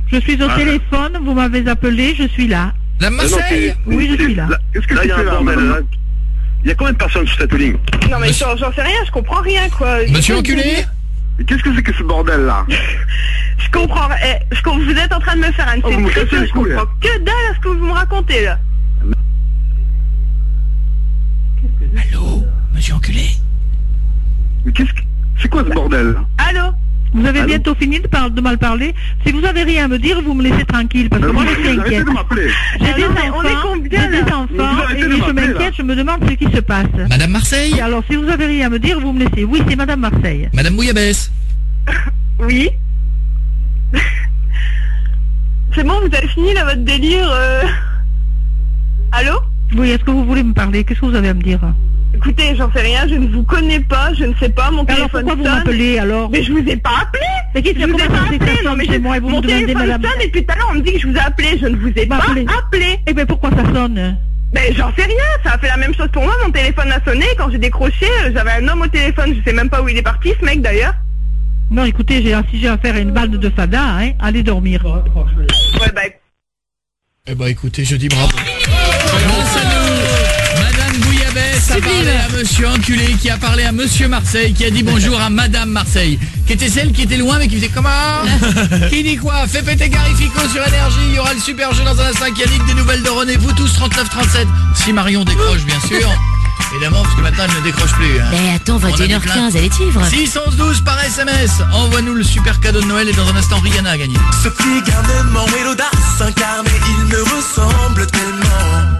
[SPEAKER 11] Je suis au
[SPEAKER 9] Ah.
[SPEAKER 11] téléphone, vous m'avez appelé, je suis là.
[SPEAKER 2] La Marseille.
[SPEAKER 11] Oui, je suis là.
[SPEAKER 9] Qu'est-ce que tu fais là, madame? Il y a combien de personnes sur cette ligne?
[SPEAKER 6] Non mais j'en j'en sais rien, je comprends rien quoi.
[SPEAKER 2] Monsieur
[SPEAKER 6] Je-
[SPEAKER 2] enculé.
[SPEAKER 9] Mais qu'est-ce que c'est que ce bordel là?
[SPEAKER 6] Je comprends, eh, je com- vous êtes en train de me faire un
[SPEAKER 9] Oh, vous me cassez les
[SPEAKER 6] je
[SPEAKER 9] couilles,
[SPEAKER 6] comprends que dalle à ce que vous me racontez là.
[SPEAKER 2] Allô, monsieur enculé.
[SPEAKER 9] Mais qu'est-ce que... C'est quoi ce bordel là?
[SPEAKER 6] Allô?
[SPEAKER 11] Vous avez
[SPEAKER 9] Allô
[SPEAKER 11] bientôt fini de, par- de mal parler. Si vous avez rien à me dire, vous me laissez tranquille, parce que
[SPEAKER 9] Mais
[SPEAKER 11] moi
[SPEAKER 9] vous-
[SPEAKER 11] je suis
[SPEAKER 9] arrêtez
[SPEAKER 11] inquiète.
[SPEAKER 9] de m'appeler.
[SPEAKER 11] J'ai
[SPEAKER 6] Ah
[SPEAKER 11] des
[SPEAKER 6] non, mais on est
[SPEAKER 11] enfants,
[SPEAKER 6] combien,
[SPEAKER 11] j'ai des
[SPEAKER 6] là
[SPEAKER 11] enfants,
[SPEAKER 9] Vous arrêtez
[SPEAKER 11] et
[SPEAKER 9] de
[SPEAKER 11] je
[SPEAKER 9] m'appeler,
[SPEAKER 11] m'inquiète, je me demande ce qui se passe.
[SPEAKER 2] Madame Marseille.
[SPEAKER 11] Et alors, si vous avez rien à me dire, vous me laissez. Oui, c'est Madame Marseille.
[SPEAKER 2] Madame Bouillabaisse.
[SPEAKER 6] Oui. C'est bon, vous avez fini là votre délire euh... Allô?
[SPEAKER 11] Oui, est-ce que vous voulez me parler? Qu'est-ce que vous avez à me dire?
[SPEAKER 6] Écoutez, j'en sais rien, je ne vous connais pas, je ne sais pas, mon
[SPEAKER 11] Alors
[SPEAKER 6] téléphone
[SPEAKER 11] pourquoi vous
[SPEAKER 6] sonne.
[SPEAKER 11] m'appelez alors?
[SPEAKER 6] Mais je vous ai pas appelé.
[SPEAKER 11] Mais qu'est-ce
[SPEAKER 6] Je
[SPEAKER 11] que
[SPEAKER 6] vous ai
[SPEAKER 11] comment
[SPEAKER 6] pas
[SPEAKER 11] ça se fait que
[SPEAKER 6] appelé,
[SPEAKER 11] ça
[SPEAKER 6] non
[SPEAKER 11] sonne
[SPEAKER 6] mais
[SPEAKER 11] chez
[SPEAKER 6] je-
[SPEAKER 11] moi et vous
[SPEAKER 6] mon
[SPEAKER 11] me demandez
[SPEAKER 6] téléphone
[SPEAKER 11] madame?
[SPEAKER 6] sonne et puis tout à l'heure on me dit que je vous ai appelé, je ne vous ai
[SPEAKER 11] Bah,
[SPEAKER 6] pas
[SPEAKER 11] appelez.
[SPEAKER 6] appelé.
[SPEAKER 11] Eh bien pourquoi ça sonne?
[SPEAKER 6] Ben j'en sais rien, ça a fait la même chose pour moi, mon téléphone a sonné, quand j'ai décroché, euh, j'avais un homme au téléphone, je sais même pas où il est parti ce mec d'ailleurs.
[SPEAKER 11] Non, écoutez, j'ai si j'ai affaire à une bande de fada, hein, allez dormir.
[SPEAKER 6] Ouais bah
[SPEAKER 2] Eh bah écoutez, je dis bravo. Grâce à nous, Madame Bouillabaisse a
[SPEAKER 3] Sublime.
[SPEAKER 2] parlé à Monsieur enculé, qui a parlé à Monsieur Marseille, qui a dit bonjour à Madame Marseille, qui était celle qui était loin mais qui faisait comment? Qui dit quoi? Fais péter Garifico sur Énergie, il y aura le super jeu dans un instant, qui a dit que des nouvelles de René, vous tous trente-neuf trente-sept, si Marion décroche bien sûr. Évidemment, parce que maintenant elle ne décroche plus. Hein.
[SPEAKER 3] Mais attends, vingt et une heures quinze, elle est ivre.
[SPEAKER 2] six onze douze par S M S. Envoie-nous le super cadeau de Noël et dans un instant Rihanna a gagné.
[SPEAKER 12] Ce petit garnement et l'audace incarnée, il me ressemble tellement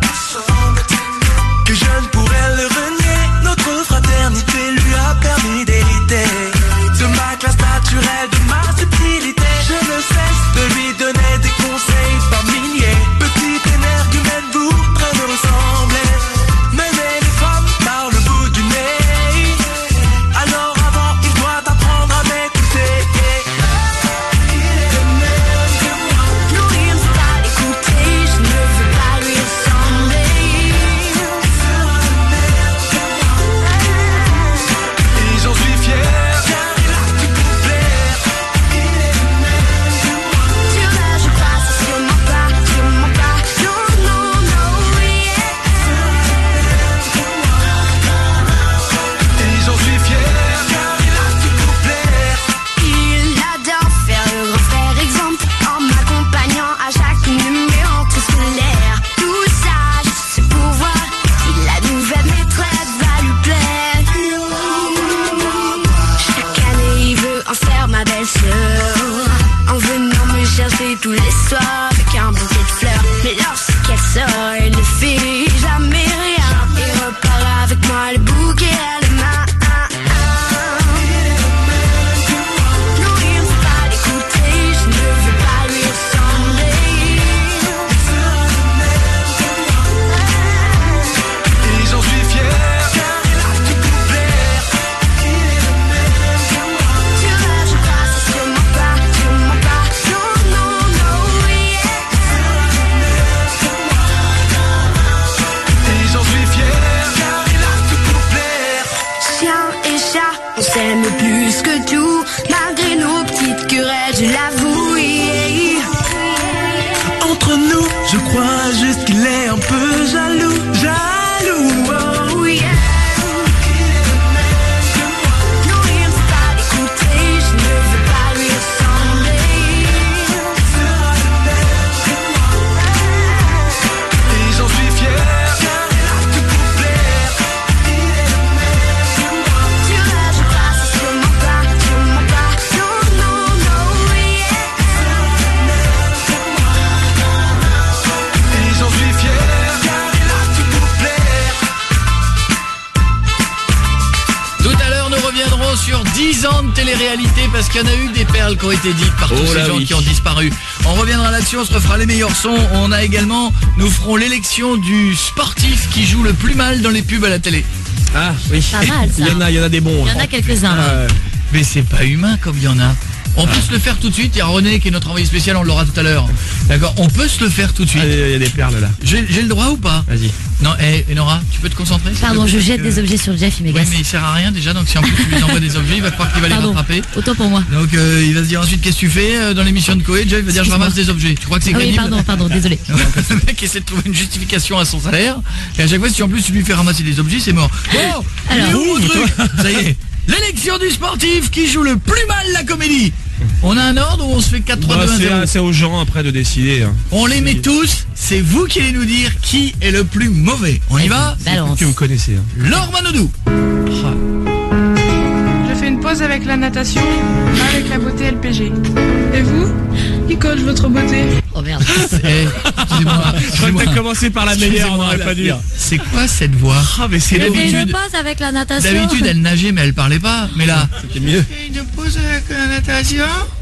[SPEAKER 12] que je ne pourrais le renier. Notre fraternité lui a permis d'hériter de ma classe naturelle, de ma subtilité. Je ne cesse de lui donner des conseils par milliers. Petite énergumène voudrait me ressembler, mais les femmes par le bout du nez. Alors avant, il doit apprendre à m'écouter. Il est le même que moi. Non, il ne veut pas l'écouter, je ne veux pas lui ressembler. Sera le même que moi. Et j'en suis fier, car il a tout pour plaire. Il est le même que moi. Sur là, je passe, sûrement pas, sûrement pas. Non, non, non, yeah. Sera le même que moi. Et j'en suis fier, car il a tout pour plaire. Il adore faire le grand frère exemple en m'accompagnant à chaque numéro entre scolaire. Tout ça, je sais pour voir si la nouvelle maîtresse va lui plaire. Chaque année, il veut en faire ma belle-sœur en venant me chercher tous les soirs avec un bouquet de fleurs. Mais lorsqu'elle sort, elle ne fait jamais rien et repart avec moi le bouquet à la main. Non, il ne veut pas l'écouter, je ne veux pas lui ressembler. Sera le même que moi. Et j'en suis fier, car il a tout pour plaire. Il est le même que moi. Sur là, je passe, sûrement pas, sûrement pas. Non, non, non, yeah. Sera le même que moi. Et j'en suis fier, car il a tout pour plaire. Chien et chat, on s'aime plus que tout, malgré nos petites querelles, je l'avoue. Yeah. Entre nous, je crois juste qu'il est un peu jaloux, jaloux. Oh yeah. Il est le même que moi. Non, il ne veut pas l'écouter, je ne veux pas lui ressembler. Sera le même que moi. Et j'en suis fier, car il a tout pour plaire. Il est le même que moi. Sur là, je passe, sûrement pas, sûrement pas. Non, non, non, yeah. Sera le même que moi. Et j'en suis fier, car il a tout pour plaire.
[SPEAKER 2] Tout à l'heure, nous reviendrons sur dix ans de télé-réalité parce qu'il y en a eu des perles qui ont été dites par tous
[SPEAKER 5] Oh
[SPEAKER 2] ces
[SPEAKER 5] là
[SPEAKER 2] gens
[SPEAKER 5] oui.
[SPEAKER 2] qui ont disparu. On reviendra là-dessus, on se refera les meilleurs sons. On a également, nous ferons l'élection du sportif qui joue le plus mal dans les pubs à la télé.
[SPEAKER 5] Ah oui.
[SPEAKER 3] Pas mal, ça.
[SPEAKER 5] Il y en a, il y en a des bons.
[SPEAKER 3] Il y en a quelques-uns. là.
[SPEAKER 2] Euh, mais c'est pas humain comme il y en a. On peut se le faire tout de suite. Il y a René qui est notre envoyé spécial, on l'aura tout à l'heure. D'accord, on peut se le faire tout de suite.
[SPEAKER 5] Ah, il y a des perles là.
[SPEAKER 2] J'ai j'ai le droit ou pas?
[SPEAKER 5] Vas-y.
[SPEAKER 2] Non, hé hey, Nora, tu peux te concentrer?
[SPEAKER 3] Pardon, je jette que... des objets sur Jeff, il m'agace.
[SPEAKER 2] Oui, mais il sert à rien déjà, donc si en plus tu lui envoies des objets, il va croire qu'il va
[SPEAKER 3] Pardon,
[SPEAKER 2] les rattraper.
[SPEAKER 3] Autant pour moi.
[SPEAKER 2] Donc euh, il va se dire ensuite qu'est-ce que tu fais euh, dans l'émission de Koé? Jeff va dire je ramasse des objets. Tu crois que c'est
[SPEAKER 3] ah
[SPEAKER 2] crédible?
[SPEAKER 3] Oui, pardon, pardon, désolé.
[SPEAKER 2] Le mec essaie de trouver une justification à son salaire, et à chaque fois si en plus tu lui fais ramasser des objets, c'est mort. Bon, alors, nouveau truc. Ça y est, l'élection du sportif qui joue le plus mal la comédie. On a un ordre ou on se fait quatre trois deux un zéro?
[SPEAKER 5] C'est aux gens après de décider. Hein.
[SPEAKER 2] On les met tous, c'est vous qui allez nous dire qui est le plus mauvais. On y va?
[SPEAKER 5] C'est vous que vous connaissez. Hein.
[SPEAKER 2] Laure Manodou.
[SPEAKER 13] Je fais une pause avec la natation, avec la beauté L P G. Et vous? Qui coach votre beauté?
[SPEAKER 3] Oh merde.
[SPEAKER 2] Eh, excusez-moi.
[SPEAKER 5] Je crois que t'as commencé par la meilleure, on n'aurait pas dû.
[SPEAKER 2] C'est quoi cette voix?
[SPEAKER 5] Ah mais c'est
[SPEAKER 3] d'habitude. Une pause avec la natation.
[SPEAKER 2] D'habitude elle nageait mais elle parlait pas. Mais là,
[SPEAKER 5] c'était mieux.
[SPEAKER 2] Une pause avec la natation.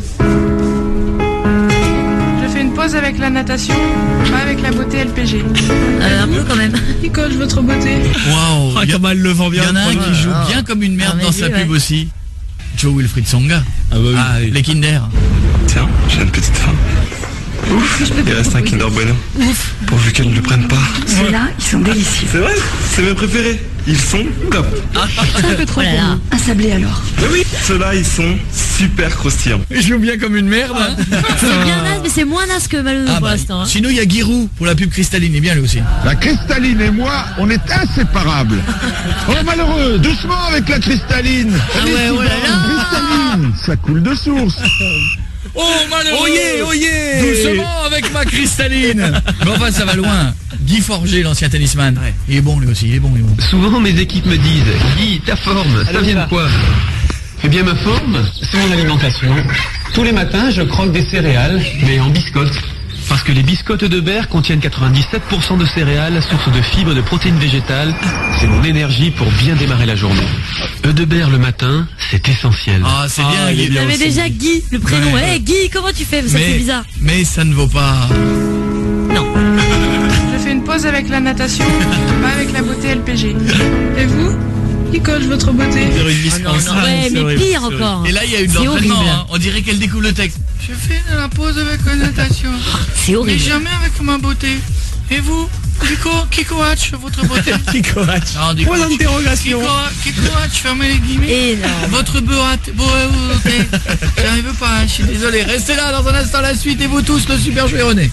[SPEAKER 13] Je fais une pause avec la natation, pas avec la beauté L P G.
[SPEAKER 3] Euh, un peu quand même.
[SPEAKER 13] Qui coach votre beauté?
[SPEAKER 2] Waouh.
[SPEAKER 5] Ah, comment elle le vend bien.
[SPEAKER 2] Il y en a un qui joue bien comme une merde dans sa pub aussi. Joe Wilfried Songa.
[SPEAKER 5] Ah bah oui.
[SPEAKER 2] Ah, les Kinder.
[SPEAKER 14] Tiens, j'ai une petite faim. Ouf, il reste un Kinder Bueno.
[SPEAKER 3] Ouf.
[SPEAKER 14] Pourvu qu'elle ne le prenne pas.
[SPEAKER 15] Ceux-là, ils sont délicieux.
[SPEAKER 14] C'est vrai, c'est mes préférés. Ils sont top.
[SPEAKER 15] C'est un peu trop oh pour moi. Un sablé alors.
[SPEAKER 14] Mais oui, ceux-là, ils sont super croustillants.
[SPEAKER 2] Ils jouent bien comme une merde. Hein.
[SPEAKER 3] C'est bien naze, mais c'est moins naze que Malheureux ah pour bah, l'instant. Hein.
[SPEAKER 2] Sinon, il y a Giroud pour la pub Cristalline. Il est bien lui aussi.
[SPEAKER 16] La Cristalline et moi, on est inséparables. Oh Malheureux, doucement avec la Cristalline.
[SPEAKER 3] Ah ouais, oh là là.
[SPEAKER 16] Cristalline, ça coule de source.
[SPEAKER 2] Oh Malheureux.
[SPEAKER 5] Oh yeah, oh yeah.
[SPEAKER 2] Doucement avec ma Cristalline. Mais enfin, ça va loin. Guy Forger, l'ancien tennisman. Ouais. Il est bon lui aussi, il est bon, il est bon.
[SPEAKER 17] Souvent mes équipes me disent Guy, ta forme, ça vient de quoi? Eh bien ma forme, c'est mon alimentation. Tous les matins, je croque des céréales, mais en biscottes. Parce que les biscottes Eudebert contiennent quatre-vingt-dix-sept pour cent de céréales, source de fibres et de protéines végétales. C'est mon énergie pour bien démarrer la journée. Eudebert le matin, c'est essentiel.
[SPEAKER 2] Ah, c'est bien, ah, Guy.
[SPEAKER 3] Non, mais déjà Guy, le prénom. Ouais. Hey, Guy, comment tu fais? Ça fait bizarre.
[SPEAKER 2] Mais ça ne vaut pas.
[SPEAKER 3] Non.
[SPEAKER 13] Je fais une pause avec la natation, pas avec la beauté L P G. Et vous? Qui coach votre beauté?
[SPEAKER 3] Ah non, non, ouais, mais horrible, pire encore.
[SPEAKER 2] Et là, il y a eu de l'entraînement. Hein. On dirait qu'elle découvre le texte. Je fais de la pause avec la natation.
[SPEAKER 3] C'est horrible.
[SPEAKER 2] Mais jamais avec ma beauté. Et vous? Qui, co qui coach votre beauté?
[SPEAKER 5] Qui coach?
[SPEAKER 2] Point d'interrogation. Qui coach? Fermez les guillemets.
[SPEAKER 3] Et non.
[SPEAKER 2] Votre beauté. J'arrive pas, hein, je suis désolé. Restez là dans un instant la suite et vous tous le super jouet René.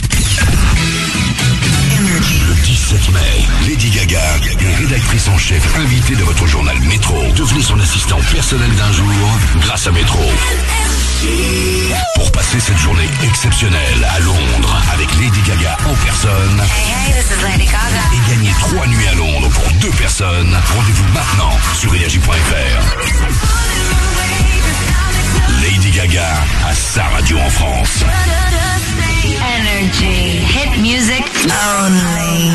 [SPEAKER 1] Le dix-sept mai, Lady Gaga est rédactrice en chef invitée de votre journal Métro. Devenez son assistant personnel d'un jour grâce à Métro. Pour passer cette journée exceptionnelle à Londres avec Lady Gaga en personne
[SPEAKER 18] hey, hey, this is Lady Gaga.
[SPEAKER 1] Et gagner trois nuits à Londres pour deux personnes, rendez-vous maintenant sur énergie point F R. Lady Gaga à sa radio en France.
[SPEAKER 18] Energy, hit music only.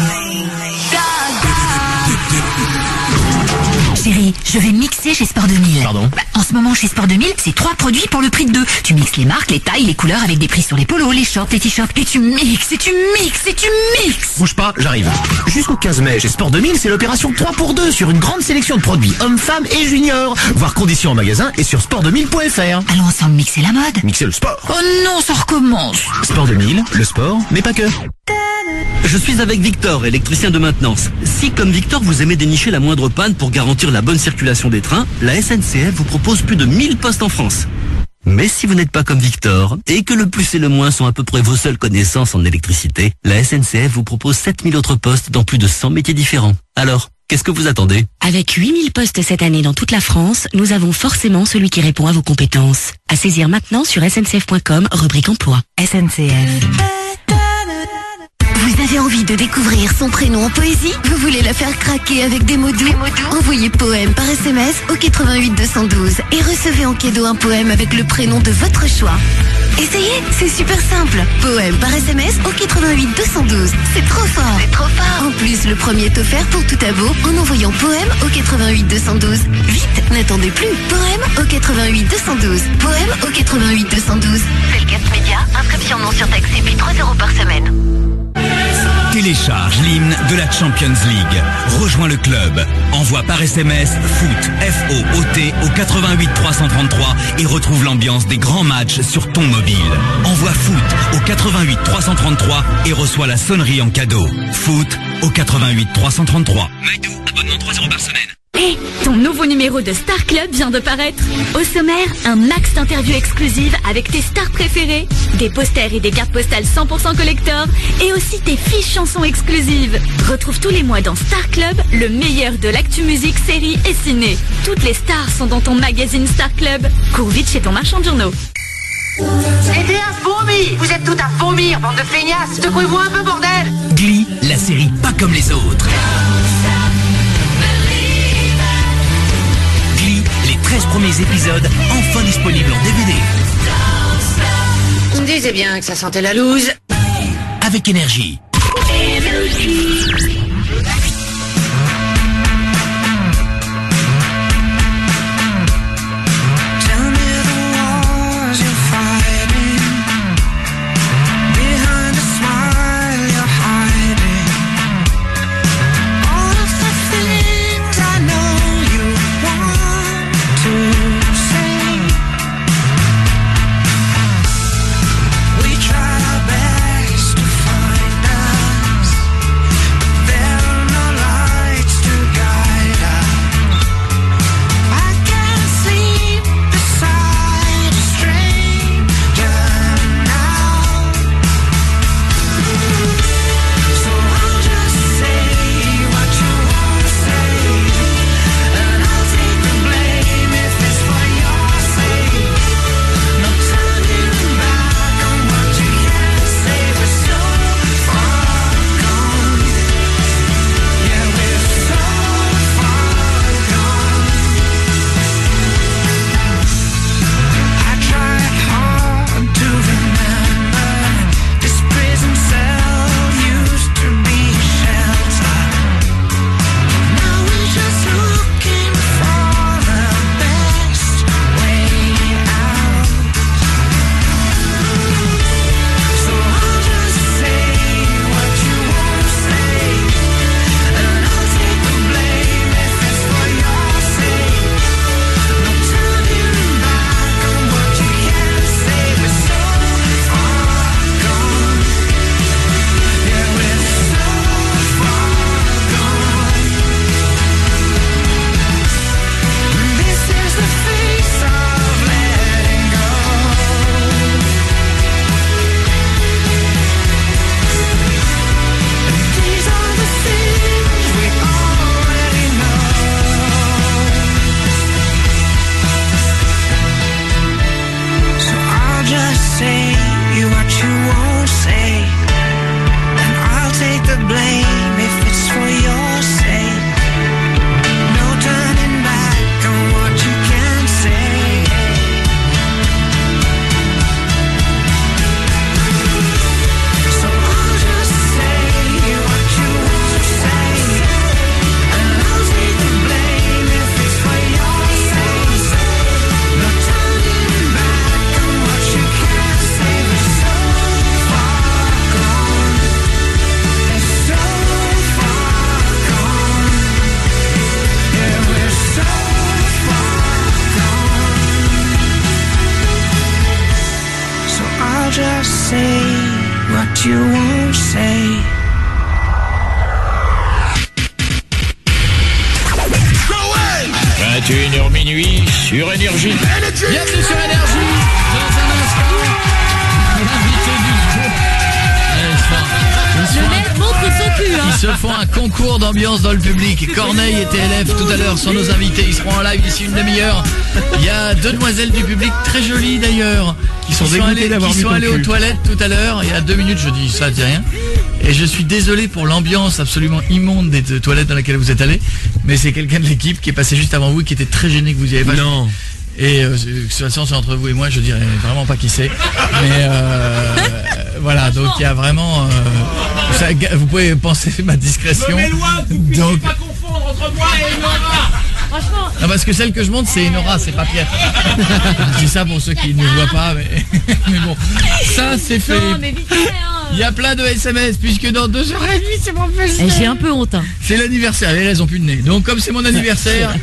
[SPEAKER 19] Chérie, je vais mixer chez Sport deux mille.
[SPEAKER 5] Pardon?
[SPEAKER 19] Bah, en ce moment, chez Sport deux mille, c'est trois produits pour le prix de deux. Tu mixes les marques, les tailles, les couleurs avec des prix sur les polos, les shorts, les t-shirts. Et tu mixes, et tu mixes, et tu mixes.
[SPEAKER 20] Bouge pas, j'arrive. Jusqu'au quinze mai, chez Sport deux mille, c'est l'opération trois pour deux sur une grande sélection de produits hommes, femmes et juniors. Voir conditions en magasin et sur sport deux mille point F R.
[SPEAKER 19] Allons ensemble mixer la mode.
[SPEAKER 20] Mixer le sport.
[SPEAKER 19] Oh non, ça recommence.
[SPEAKER 20] Sport deux mille, le sport, mais pas que.
[SPEAKER 21] Je suis avec Victor, électricien de maintenance. Si, comme Victor, vous aimez dénicher la moindre panne pour garantir la bonne circulation des trains, la S N C F vous propose plus de mille postes en France. Mais si vous n'êtes pas comme Victor, et que le plus et le moins sont à peu près vos seules connaissances en électricité, la S N C F vous propose sept mille autres postes dans plus de cent métiers différents. Alors, qu'est-ce que vous attendez?
[SPEAKER 19] Avec huit mille postes cette année dans toute la France, nous avons forcément celui qui répond à vos compétences. À saisir maintenant sur S N C F point com, rubrique emploi. S N C F.
[SPEAKER 22] Vous avez envie de découvrir son prénom en poésie? Vous voulez la faire craquer avec des mots doux? Envoyez poème par S M S au quatre-vingt-huit deux cent douze et recevez en cadeau un poème avec le prénom de votre choix. Essayez, c'est super simple. Poème par S M S au quatre-vingt-huit deux cent douze. C'est trop fort. C'est trop fort. En plus, le premier est offert pour tout abo en envoyant poème au quatre-vingt-huit deux cent douze. Vite, n'attendez plus. Poème au quatre-vingt-huit deux cent douze. Poème au quatre-vingt-huit deux cent douze.
[SPEAKER 19] C'est le Gap Média. Inscription non surtaxée puis trois euros par semaine.
[SPEAKER 23] Télécharge l'hymne de la Champions League. Rejoins le club. Envoie par S M S foot F O O T au quatre-vingt-huit trois cent trente-trois et retrouve l'ambiance des grands matchs sur ton mobile. Envoie foot au quatre-vingt-huit trois cent trente-trois et reçois la sonnerie en cadeau. Foot au quatre-vingt-huit trois cent trente-trois. Maïdou, abonnement trois euros par semaine.
[SPEAKER 7] Hé, ton nouveau numéro de Star Club vient de paraître. Au sommaire, un max d'interviews exclusives avec tes stars préférées, des posters et des cartes postales cent pour cent collector, et aussi tes fiches chansons exclusives. Retrouve tous les mois dans Star Club, le meilleur de l'actu musique, série et ciné. Toutes les stars sont dans ton magazine Star Club. Cours vite chez ton marchand de journaux.
[SPEAKER 18] C'était un vomi. Vous êtes tout à vomir, bande de feignasses. Secouez-vous un peu, bordel.
[SPEAKER 23] Glee, la série pas comme les autres. Glee, les treize premiers épisodes, enfin disponibles en D V D.
[SPEAKER 18] Je me disais bien que ça sentait la loose.
[SPEAKER 23] Avec énergie.
[SPEAKER 2] vingt et une heures minuit sur Énergie. Bienvenue sur Énergie. Dans un instant, l'invité du jour.
[SPEAKER 3] Le mec montre son cul, hein.
[SPEAKER 2] Ils se font un concours d'ambiance dans le public. Corneille et T L F tout à l'heure sont nos invités. Ils seront en live d'ici une demi-heure. Il y a deux demoiselles du public très jolies d'ailleurs qui sont, sont allées, qui sont allées aux toilettes tout à l'heure. Il y a deux minutes, je dis ça, je dis rien. Et je suis désolé pour l'ambiance absolument immonde des toilettes dans laquelle vous êtes allés, mais c'est quelqu'un de l'équipe qui est passé juste avant vous et qui était très gêné que vous y ayez pas. Non. Et euh, de toute façon, c'est entre vous et moi, je dirais vraiment pas qui c'est. Mais euh, voilà, donc il y a vraiment... Euh, ça, vous pouvez penser ma discrétion. Donc,
[SPEAKER 12] pas confondre entre moi et Nora.
[SPEAKER 3] Franchement.
[SPEAKER 2] Non, parce que celle que je monte, c'est Nora, c'est pas Pierre. Je dis ça pour ceux qui ne voient pas, mais, mais bon, ça c'est fait.
[SPEAKER 3] Non, mais vite fait, hein.
[SPEAKER 2] Il y a plein de S M S, puisque dans deux heures trente, c'est mon festival.
[SPEAKER 3] J'ai un peu honte. Hein.
[SPEAKER 2] C'est l'anniversaire, elles ont plus de nez. Donc comme c'est mon anniversaire,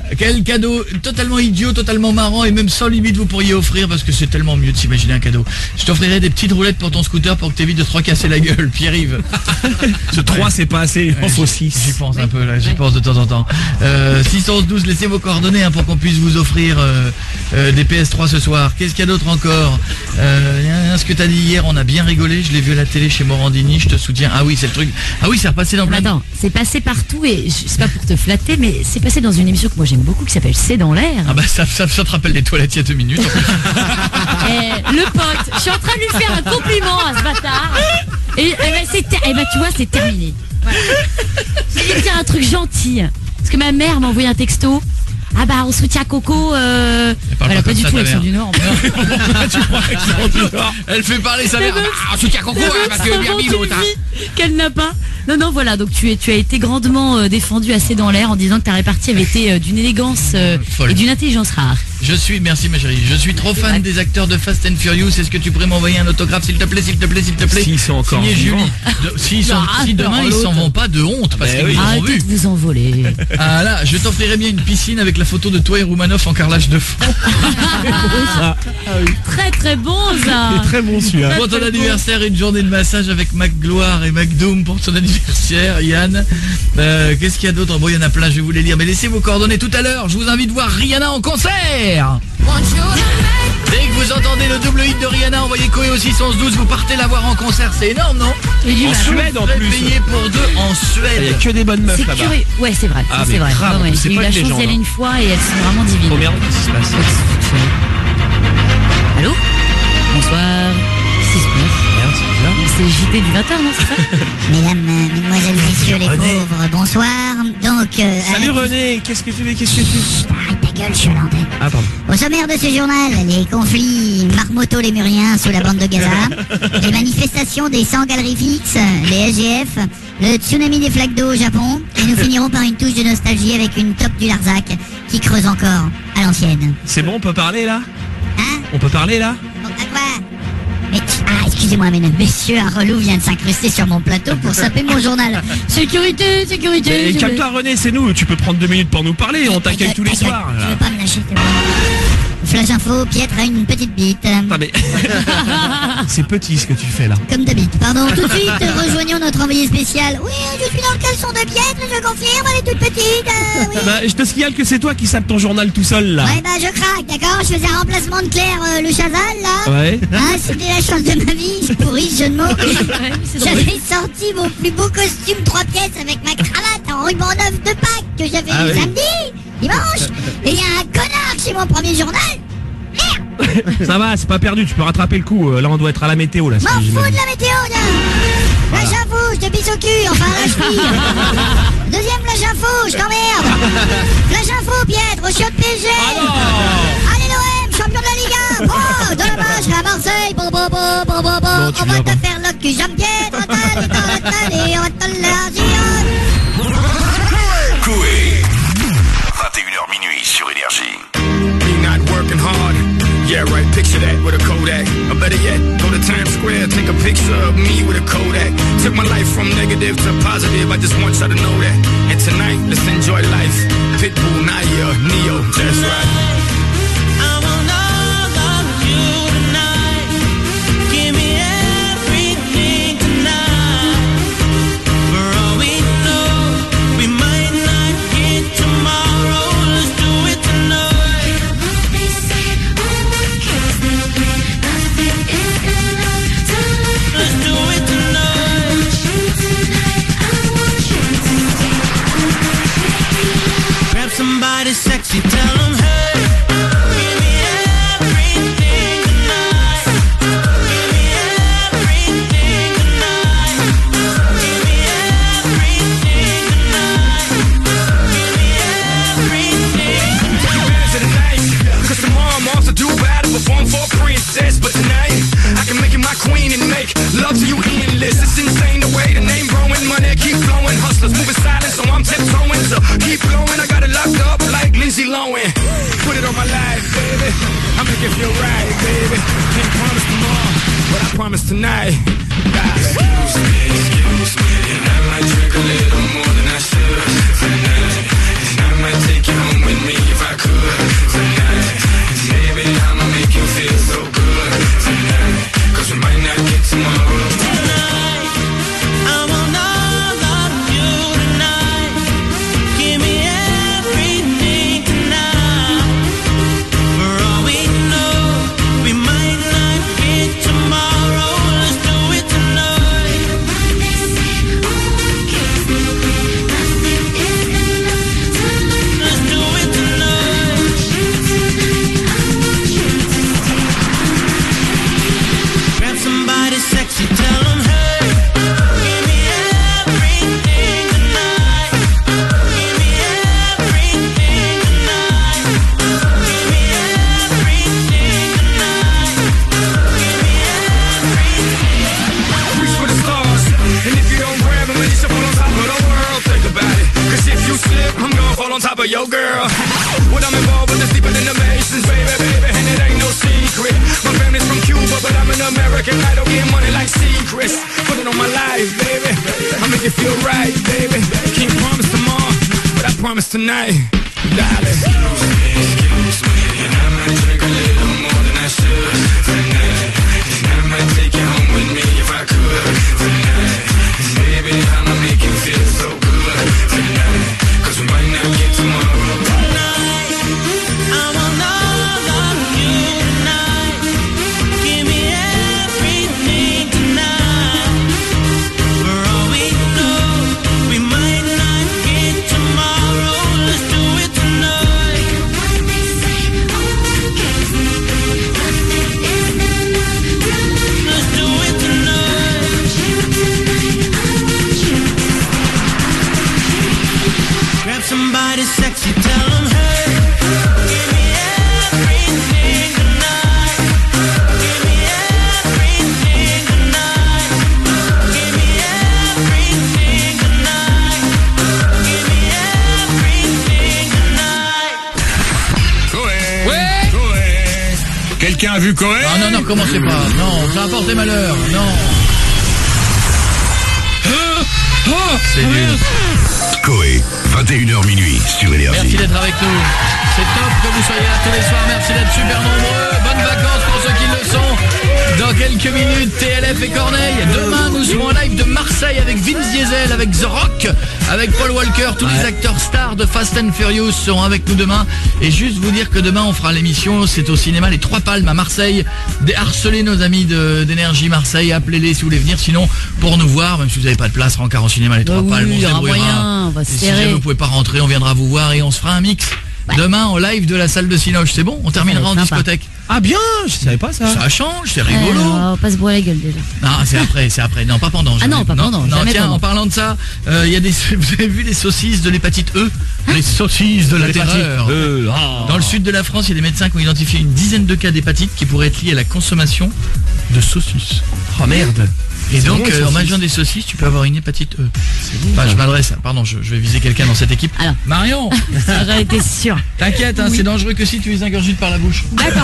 [SPEAKER 2] Quel cadeau totalement idiot, totalement marrant et même sans limite vous pourriez offrir, parce que c'est tellement mieux de s'imaginer un cadeau. Je t'offrirai des petites roulettes pour ton scooter pour que t'évites de te recasser la gueule, Pierre-Yves.
[SPEAKER 5] Ce trois c'est pas assez, il en faut six.
[SPEAKER 2] J'y pense un peu là, j'y pense de temps en temps. Euh, six onze douze, laissez vos coordonnées hein, pour qu'on puisse vous offrir euh, euh, des P S trois ce soir. Qu'est-ce qu'il y a d'autre encore? euh, Ce que t'as dit hier, on a bien rigolé, je l'ai vu à la télé chez Morandini, je te soutiens. Ah oui, c'est le truc. Ah oui, c'est repassé dans le...
[SPEAKER 3] Attends, c'est passé partout et je- c'est pas pour te flatter, mais c'est passé dans une émission que moi j'aime beaucoup qui s'appelle C'est dans l'air.
[SPEAKER 2] Ah bah ça, ça, ça te rappelle les toilettes il y a deux minutes.
[SPEAKER 3] Eh, le pote, je suis en train de lui faire un compliment à ce bâtard. Et, eh ben, c'est ter- eh ben, tu vois, c'est terminé. Voilà. Je vais lui dire un truc gentil. Parce que ma mère m'a envoyé un texto. Ah bah on soutient Coco. Euh...
[SPEAKER 2] parle
[SPEAKER 3] Elle a
[SPEAKER 2] pas
[SPEAKER 3] pas du
[SPEAKER 2] comme
[SPEAKER 3] tout
[SPEAKER 2] ça, ta
[SPEAKER 3] l'accent
[SPEAKER 2] mère.
[SPEAKER 3] du Nord.
[SPEAKER 2] Tu crois l'accent du Nord? Elle fait parler sa mère.
[SPEAKER 3] Mais
[SPEAKER 2] Ah, soutien Coco, hein, parce que bien mis l'autre. hein.
[SPEAKER 3] Qu'elle n'a pas. Non, non, voilà, donc tu, es, tu as été grandement euh, défendu assez dans l'air en disant que ta répartie avait été euh, d'une élégance euh,
[SPEAKER 2] Folle.
[SPEAKER 3] et d'une intelligence rare.
[SPEAKER 2] Je suis, merci ma chérie, je suis trop fan des acteurs de Fast and Furious. Est-ce que tu pourrais m'envoyer un autographe s'il te plaît, s'il te plaît, s'il te plaît?
[SPEAKER 5] S'ils sont encore
[SPEAKER 2] Signé
[SPEAKER 5] vivants.
[SPEAKER 2] Julie. De- S'ils sont,
[SPEAKER 3] Ah,
[SPEAKER 2] si demain
[SPEAKER 3] alors
[SPEAKER 2] ils s'en
[SPEAKER 3] l'autre.
[SPEAKER 2] vont pas de honte parce
[SPEAKER 5] Ben
[SPEAKER 2] qu'ils
[SPEAKER 5] oui.
[SPEAKER 2] vous auront
[SPEAKER 3] Arrêtez
[SPEAKER 2] vu.
[SPEAKER 3] de vous envoler.
[SPEAKER 2] Ah là, je t'offrirai bien une piscine avec la photo de toi et Roumanoff en carrelage de fond.
[SPEAKER 3] Très très bon ça.
[SPEAKER 5] C'est très bon celui-là.
[SPEAKER 2] Pour ton anniversaire, une journée de massage avec McGloire et McDoom pour ton anniversaire, Yann. Euh, Qu'est-ce qu'il y a d'autre? Bon, il y en a plein, je vais vous les lire. Mais laissez vos coordonnées tout à l'heure. Je vous invite à voir Rihanna en concert. Dès que vous entendez le double hit de Rihanna, envoyez Coé au six onze douze, vous partez la voir en concert. C'est énorme, non?
[SPEAKER 5] En Suède en plus.
[SPEAKER 2] Payé pour deux en
[SPEAKER 5] Il y a
[SPEAKER 2] Suède.
[SPEAKER 5] que des bonnes meufs
[SPEAKER 3] C'est
[SPEAKER 5] là-bas.
[SPEAKER 3] curieux. Ouais, c'est vrai.
[SPEAKER 5] Ah,
[SPEAKER 3] c'est
[SPEAKER 5] mais
[SPEAKER 3] vrai.
[SPEAKER 5] grave,
[SPEAKER 3] Ouais, ouais.
[SPEAKER 5] c'est
[SPEAKER 3] J'ai eu
[SPEAKER 5] pas
[SPEAKER 3] la
[SPEAKER 5] une
[SPEAKER 3] chance d'y
[SPEAKER 5] légende,
[SPEAKER 3] aller
[SPEAKER 5] hein.
[SPEAKER 3] une fois et elles sont vraiment divines.
[SPEAKER 5] Oh merde, qu'est-ce qui se passe?
[SPEAKER 3] Allô? Bonsoir. Qu'est-ce qui se passe?
[SPEAKER 5] Merde, c'est bizarre.
[SPEAKER 3] C'est le J T du vingt heures, non, c'est ça?
[SPEAKER 22] Mesdames, euh, mesdemoiselles, messieurs les
[SPEAKER 5] René.
[SPEAKER 22] pauvres, bonsoir. Donc, euh,
[SPEAKER 5] Salut
[SPEAKER 22] euh,
[SPEAKER 5] René, qu'est-ce que tu fais? Qu'est-ce que tu...
[SPEAKER 22] arrête ta gueule, je suis hollandais.
[SPEAKER 5] Ah pardon.
[SPEAKER 22] Au sommaire de ce journal, les conflits marmoto-lémuriens sous la bande de Gaza, les manifestations des cent galeries fixes, les S G F, le tsunami des flaques d'eau au Japon, et nous finirons par une touche de nostalgie avec une top du Larzac qui creuse encore à l'ancienne.
[SPEAKER 5] C'est bon, on peut parler là?
[SPEAKER 22] Hein?
[SPEAKER 5] On peut parler là?
[SPEAKER 22] Bon, à quoi? Mais, ah, excusez-moi, mesdames, messieurs, un relou vient de s'incruster sur mon plateau pour saper mon journal. Sécurité, sécurité.
[SPEAKER 5] Et
[SPEAKER 22] je
[SPEAKER 5] calme-toi René, c'est nous, tu peux prendre deux minutes pour nous parler, on t'accueille tous les
[SPEAKER 22] Ta gueule,
[SPEAKER 5] soirs.
[SPEAKER 22] Je
[SPEAKER 5] là.
[SPEAKER 22] veux pas me lâcher. t'es bon. Flash info, Pietre a une petite bite.
[SPEAKER 5] Ah mais... c'est petit ce que tu fais là.
[SPEAKER 22] Comme d'habitude. Pardon, tout de suite, rejoignons notre envoyé spécial. Oui, je suis dans le caleçon de Pietre, je confirme, elle est toute petite. euh, oui.
[SPEAKER 5] Bah, je te signale que c'est toi qui sapes ton journal tout seul là.
[SPEAKER 22] Ouais, bah je craque, d'accord. Je faisais un remplacement de Claire euh, le Chazal, là.
[SPEAKER 5] Ouais.
[SPEAKER 22] Hein, c'était la chance de ma vie, je pourris ce jeu de mots. J'avais sorti mon plus beau costume trois pièces avec ma cravate en ruban neuf de Pâques que j'avais
[SPEAKER 5] Ah
[SPEAKER 22] eu
[SPEAKER 5] oui.
[SPEAKER 22] samedi, dimanche. Et il y a un connard chez mon premier journal.
[SPEAKER 5] Ça va, c'est pas perdu, tu peux rattraper le coup. Euh, Là on doit être à la météo là.
[SPEAKER 22] M'en
[SPEAKER 5] si
[SPEAKER 22] fous
[SPEAKER 5] j'imagine.
[SPEAKER 22] de la météo, là. Flash info, je te pisse au cul, enfin la cheville. Deuxième flash info, je t'emmerde. Flash info, Pietre, au chiot de P S G. Allez l'O M, champion de la Liga. Oh, dommage, je serai à Marseille. Bon, bon, bon, bon, bon, bon.
[SPEAKER 5] Non, tu
[SPEAKER 22] On va
[SPEAKER 5] viens
[SPEAKER 22] te
[SPEAKER 5] pas.
[SPEAKER 22] faire le cul, j'aime Pietre. Allez, allez, on va te l'asiate.
[SPEAKER 1] Coé. vingt et une heures minuit sur Énergie.
[SPEAKER 4] Me not working hard. Yeah, right, picture that with a Kodak. Or better yet, go to Times Square, take a picture of me with a Kodak. Took my life from negative to positive, I just want y'all to know that. And tonight, let's enjoy life. Pitbull, Naya, Neo, that's right.
[SPEAKER 12] Grab somebody sexy, tell them, hey, give me everything tonight. Give me everything tonight. Give me everything tonight. Give me everything.
[SPEAKER 4] Take advantage of the night, cause tomorrow I'm off to do battle, perform for a princess. But tonight, I can make you my queen and make love to you endless. It's insane the way the name growing, money keep flowing. Hustlers moving silent, so I'm tiptoeing. So keep blowing, I got it locked up like Lindsay Lohan. Put it on my life, baby. I'll make it feel right, baby. Can't promise tomorrow, but I promise tonight. Excuse me, excuse me, and I might drink a little more than I should tonight. And I might take you home with me. make it feel right, baby. Can't promise tomorrow, but I promise tonight, darling. Excuse me, excuse me, and I might drink a little more than I should tonight. And I might take you home with me if I could tonight. And baby, I'ma make you feel so good tonight. Cause we might not get tomorrow. Tonight, I want all of you tonight. Give me everything tonight. For all we know, we might not get tomorrow. Let's do it tonight. Let's do it tonight. Grab somebody sexy, tell them, hey, give me everything tonight. Give me everything tonight. Give me everything tonight. Give me everything tonight.
[SPEAKER 1] Coé.
[SPEAKER 2] Ouais.
[SPEAKER 1] Coé. Quelqu'un a vu Coé?
[SPEAKER 2] Ah non, non, commencez pas. Non, ça a porté malheur. Non. C'est nul.
[SPEAKER 1] Coé, vingt et une heures minuit sur Énergie.
[SPEAKER 2] Merci d'être avec nous. C'est top que vous soyez là tous les soirs. Merci d'être super nombreux. Bonnes vacances pour ceux qui le sont. Dans quelques minutes, T L F et Corneille. Demain, nous serons en live de Marseille avec Vince Diesel, avec The Rock, avec Paul Walker. Tous les acteurs stars de Fast and Furious seront avec nous demain. Et juste vous dire que demain, on fera l'émission. C'est au cinéma Les Trois Palmes à Marseille. Harcelez nos amis de- d'Énergie Marseille. Appelez-les si vous voulez venir. Sinon, pour nous voir, même si vous n'avez pas de place, rencard au cinéma Les Trois
[SPEAKER 3] oui,
[SPEAKER 2] Palmes, on
[SPEAKER 3] il y
[SPEAKER 2] se
[SPEAKER 3] aura
[SPEAKER 2] débrouillera.
[SPEAKER 3] moyen, on va se
[SPEAKER 2] Et si
[SPEAKER 3] serrer.
[SPEAKER 2] jamais vous pouvez pas rentrer, on viendra vous voir et on se fera un mix. Demain en live de la salle de Cinoche, c'est bon? On terminera en
[SPEAKER 3] sympa.
[SPEAKER 2] discothèque.
[SPEAKER 5] Ah bien, je savais pas ça.
[SPEAKER 2] Ça change, c'est rigolo.
[SPEAKER 3] Euh, on passe pour la gueule déjà.
[SPEAKER 2] Non, c'est après, c'est après. Non, pas pendant.
[SPEAKER 3] Ah
[SPEAKER 2] jamais.
[SPEAKER 3] non, pas pendant,
[SPEAKER 2] Non,
[SPEAKER 3] jamais
[SPEAKER 2] tiens,
[SPEAKER 3] pendant.
[SPEAKER 2] en parlant de ça, euh, il y a des. Vous avez vu les saucisses de l'hépatite E? Les saucisses de la
[SPEAKER 5] L'hépatite
[SPEAKER 2] terreur.
[SPEAKER 5] E, ah.
[SPEAKER 2] Dans le sud de la France, il y a des médecins qui ont identifié une dizaine de cas d'hépatite qui pourraient être liés à la consommation de saucisses.
[SPEAKER 5] Oh merde.
[SPEAKER 2] Et
[SPEAKER 5] C'est
[SPEAKER 2] donc,
[SPEAKER 5] bon, les
[SPEAKER 2] euh, en
[SPEAKER 5] saucisses.
[SPEAKER 2] mangeant des saucisses, tu peux avoir une hépatite E.
[SPEAKER 5] bon,
[SPEAKER 2] Enfin,
[SPEAKER 5] ça.
[SPEAKER 2] je m'adresse, à- pardon, je, je vais viser quelqu'un dans cette équipe.
[SPEAKER 3] Alors.
[SPEAKER 2] Marion,
[SPEAKER 3] J'en étais sûre.
[SPEAKER 2] t'inquiète, hein, c'est dangereux que si tu les ingurgites par la bouche.
[SPEAKER 3] D'accord.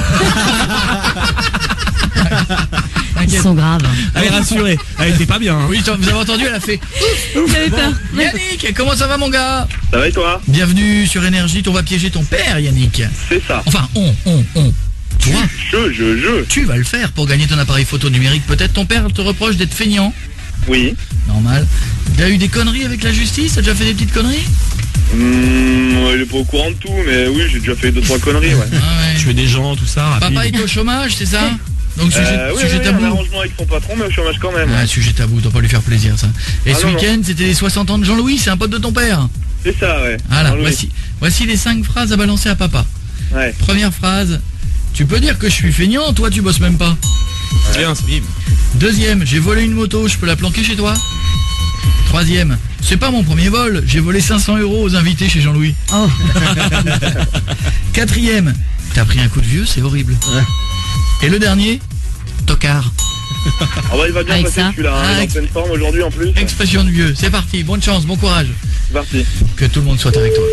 [SPEAKER 3] Ils
[SPEAKER 2] T'inquiète.
[SPEAKER 3] sont graves.
[SPEAKER 5] Elle est rassurée. Elle était pas bien. hein.
[SPEAKER 2] Oui, vous avez entendu, elle a fait.
[SPEAKER 3] J'avais peur.
[SPEAKER 2] Yannick, comment ça va mon gars?
[SPEAKER 8] Ça va et toi?
[SPEAKER 2] Bienvenue sur Énergie, on va piéger ton père Yannick.
[SPEAKER 8] C'est ça.
[SPEAKER 2] Enfin, on, on, on. Toi,
[SPEAKER 8] Je, je, je.
[SPEAKER 2] tu vas le faire pour gagner ton appareil photo numérique. Peut-être ton père te reproche d'être feignant.
[SPEAKER 8] Oui.
[SPEAKER 2] Normal. Il a eu des conneries avec la justice? T'as déjà fait des petites conneries?
[SPEAKER 8] Mmh, il est pas au courant de tout, mais oui, j'ai déjà fait deux trois conneries, ouais.
[SPEAKER 2] Ah ouais.
[SPEAKER 5] Tuer des gens, tout ça. rapide.
[SPEAKER 2] Papa est au chômage, c'est ça? Donc sujet,
[SPEAKER 8] Euh, oui,
[SPEAKER 2] sujet
[SPEAKER 8] oui,
[SPEAKER 2] tabou.
[SPEAKER 8] un arrangement avec son patron, mais au chômage quand même.
[SPEAKER 2] Ouais, sujet tabou, t'as pas lui faire plaisir ça. Et
[SPEAKER 8] Ah
[SPEAKER 2] ce
[SPEAKER 8] non, non.
[SPEAKER 2] week-end, c'était les soixante ans de Jean-Louis, c'est un pote de ton père.
[SPEAKER 8] C'est ça, ouais.
[SPEAKER 2] Voilà,
[SPEAKER 8] Jean-Louis.
[SPEAKER 2] voici, voici les cinq phrases à balancer à papa.
[SPEAKER 8] Ouais.
[SPEAKER 2] Première phrase, tu peux dire que je suis feignant, toi tu bosses même pas.
[SPEAKER 5] C'est bien, c'est bien.
[SPEAKER 2] Deuxième, j'ai volé une moto, je peux la planquer chez toi. Troisième, c'est pas mon premier vol, j'ai volé cinq cents euros aux invités chez Jean-Louis.
[SPEAKER 3] Oh.
[SPEAKER 2] Quatrième, t'as pris un coup de vieux, c'est horrible. Et le dernier, tocard.
[SPEAKER 8] Ah bah il va bien
[SPEAKER 3] Avec
[SPEAKER 8] passer
[SPEAKER 3] ça.
[SPEAKER 8] celui-là, hein.
[SPEAKER 2] Ah,
[SPEAKER 8] Il est en
[SPEAKER 2] ex-
[SPEAKER 8] pleine forme aujourd'hui en plus.
[SPEAKER 2] Expression de vieux, c'est parti, bonne chance, bon courage.
[SPEAKER 8] C'est parti.
[SPEAKER 2] Que tout le monde soit avec toi.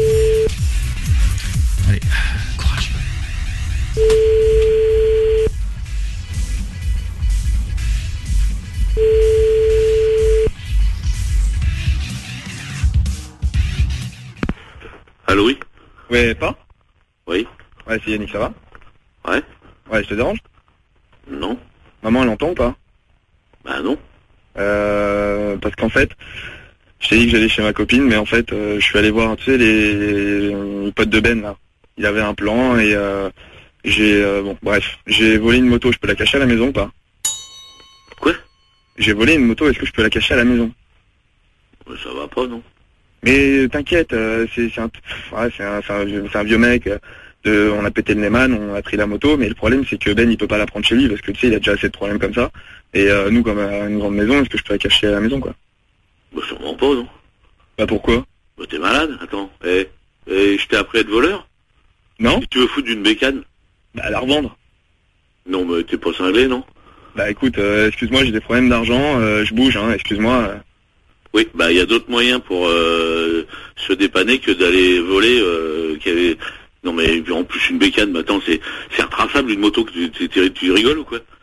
[SPEAKER 2] Allez, courage.
[SPEAKER 8] Allô, oui? Ouais, pas? Oui. Ouais, c'est Yannick, ça va?
[SPEAKER 14] Ouais.
[SPEAKER 8] Ouais, je te dérange?
[SPEAKER 14] Non.
[SPEAKER 8] Maman, elle entend ou pas?
[SPEAKER 14] Bah non.
[SPEAKER 8] Euh, parce qu'en fait, je t'ai dit que j'allais chez ma copine, mais en fait, euh, je suis allé voir, tu sais, les, les potes de Ben, là. Il avait un plan et euh, j'ai... euh, bon, bref, j'ai volé une moto, je peux la cacher à la maison ou pas?
[SPEAKER 14] Quoi?
[SPEAKER 8] J'ai volé une moto, est-ce que je peux la cacher à la maison?
[SPEAKER 14] Bah, ça va pas, non.
[SPEAKER 8] Mais t'inquiète, euh, c'est c'est un, ouais, c'est un, c'est un, vieux- c'est un vieux mec. euh, De, on a pété le Neyman, on a pris la moto, mais le problème c'est que Ben il peut pas la prendre chez lui parce que tu sais il a déjà assez de problèmes comme ça. Et euh, nous comme à une grande maison, est-ce que je peux la cacher à la maison quoi?
[SPEAKER 14] Bah sûrement pas, non.
[SPEAKER 8] Bah pourquoi?
[SPEAKER 14] Bah t'es malade, attends. Eh, eh, je t'ai appris à être voleur?
[SPEAKER 8] Non?
[SPEAKER 14] Tu veux foutre d'une bécane?
[SPEAKER 8] Bah la revendre.
[SPEAKER 14] Non, mais t'es pas cinglé, non?
[SPEAKER 8] Bah écoute, euh, excuse-moi, j'ai des problèmes d'argent, euh, je bouge, hein, excuse-moi. euh.
[SPEAKER 14] Oui, bah il y a d'autres moyens pour euh, se dépanner que d'aller voler. Euh, qui avait... Non mais en plus une bécane, bah attends, c'est c'est retraçable une moto que tu, tu, tu, tu rigoles ou quoi?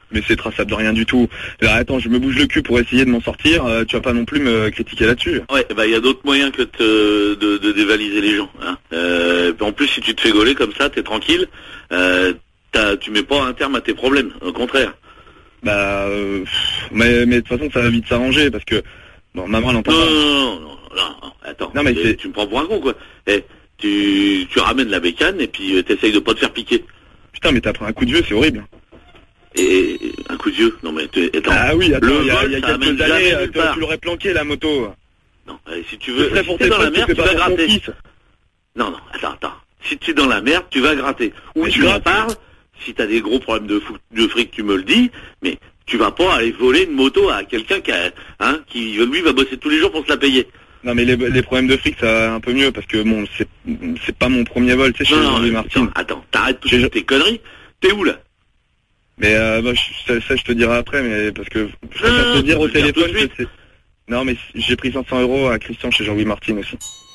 [SPEAKER 8] Mais c'est traçable de rien du tout. Là, attends, je me bouge le cul pour essayer de m'en sortir, euh, tu vas pas non plus me critiquer là-dessus.
[SPEAKER 14] Ouais, bah il y a d'autres moyens que de, de, de dévaliser les gens. Hein. Euh, en plus, si tu te fais gauler comme ça, t'es tranquille, euh, t'as, tu mets pas un terme à tes problèmes, au contraire.
[SPEAKER 8] Bah, euh, mais, mais de toute façon, ça va vite s'arranger, parce que, bon, maman, elle entend
[SPEAKER 14] Non,
[SPEAKER 8] pas.
[SPEAKER 14] non, non, non, non, attends,
[SPEAKER 8] Non, mais
[SPEAKER 14] eh,
[SPEAKER 8] c'est-
[SPEAKER 14] tu me prends pour un con, quoi. Eh, tu, tu ramènes la bécane et puis euh, t'essayes de pas te faire piquer.
[SPEAKER 8] Putain, mais t'as pris un coup de vieux, c'est horrible.
[SPEAKER 14] Et, et un coup de vieux, non mais t'es- attends.
[SPEAKER 8] Ah oui, attends,
[SPEAKER 14] le
[SPEAKER 8] il y a,
[SPEAKER 14] vol,
[SPEAKER 8] il y a
[SPEAKER 14] ça amène
[SPEAKER 8] quelques années,
[SPEAKER 14] jamais
[SPEAKER 8] euh,
[SPEAKER 14] nulle
[SPEAKER 8] tu,
[SPEAKER 14] part.
[SPEAKER 8] tu l'aurais planqué, la moto.
[SPEAKER 14] Non, eh, si tu
[SPEAKER 8] Ce
[SPEAKER 14] veux,
[SPEAKER 8] serait
[SPEAKER 14] si
[SPEAKER 8] pour
[SPEAKER 14] t'es
[SPEAKER 8] tes
[SPEAKER 14] dans la
[SPEAKER 8] potes,
[SPEAKER 14] merde,
[SPEAKER 8] c'est
[SPEAKER 14] tu
[SPEAKER 8] pas
[SPEAKER 14] vas
[SPEAKER 8] pour ton
[SPEAKER 14] gratter.
[SPEAKER 8] fils.
[SPEAKER 14] Non, non, attends, attends. Si tu es dans la merde, tu vas gratter. Ou
[SPEAKER 8] Mais
[SPEAKER 14] tu
[SPEAKER 8] je
[SPEAKER 14] m'en
[SPEAKER 8] gratte.
[SPEAKER 14] parles, si t'as des gros problèmes de, fou- de fric, tu me le dis, mais tu vas pas aller voler une moto à quelqu'un qui, a, hein, qui lui va bosser tous les jours pour se la payer.
[SPEAKER 8] Non, mais les, les problèmes de fric, ça va un peu mieux, parce que bon, c'est, c'est pas mon premier vol, tu sais, chez
[SPEAKER 14] Non, non,
[SPEAKER 8] Jean-Louis
[SPEAKER 14] mais
[SPEAKER 8] Martin.
[SPEAKER 14] attends, t'arrêtes toutes tes conneries. T'es où, là?
[SPEAKER 8] Mais euh, bah, je- ça, ça, je te dirai après, mais parce que je préfère
[SPEAKER 14] Non,
[SPEAKER 8] te dire
[SPEAKER 14] tu
[SPEAKER 8] au
[SPEAKER 14] peux le dire
[SPEAKER 8] téléphone
[SPEAKER 14] tout de
[SPEAKER 8] que c'est... Non, mais j'ai pris cinq cents euros à Christian chez Jean-Louis Martin aussi.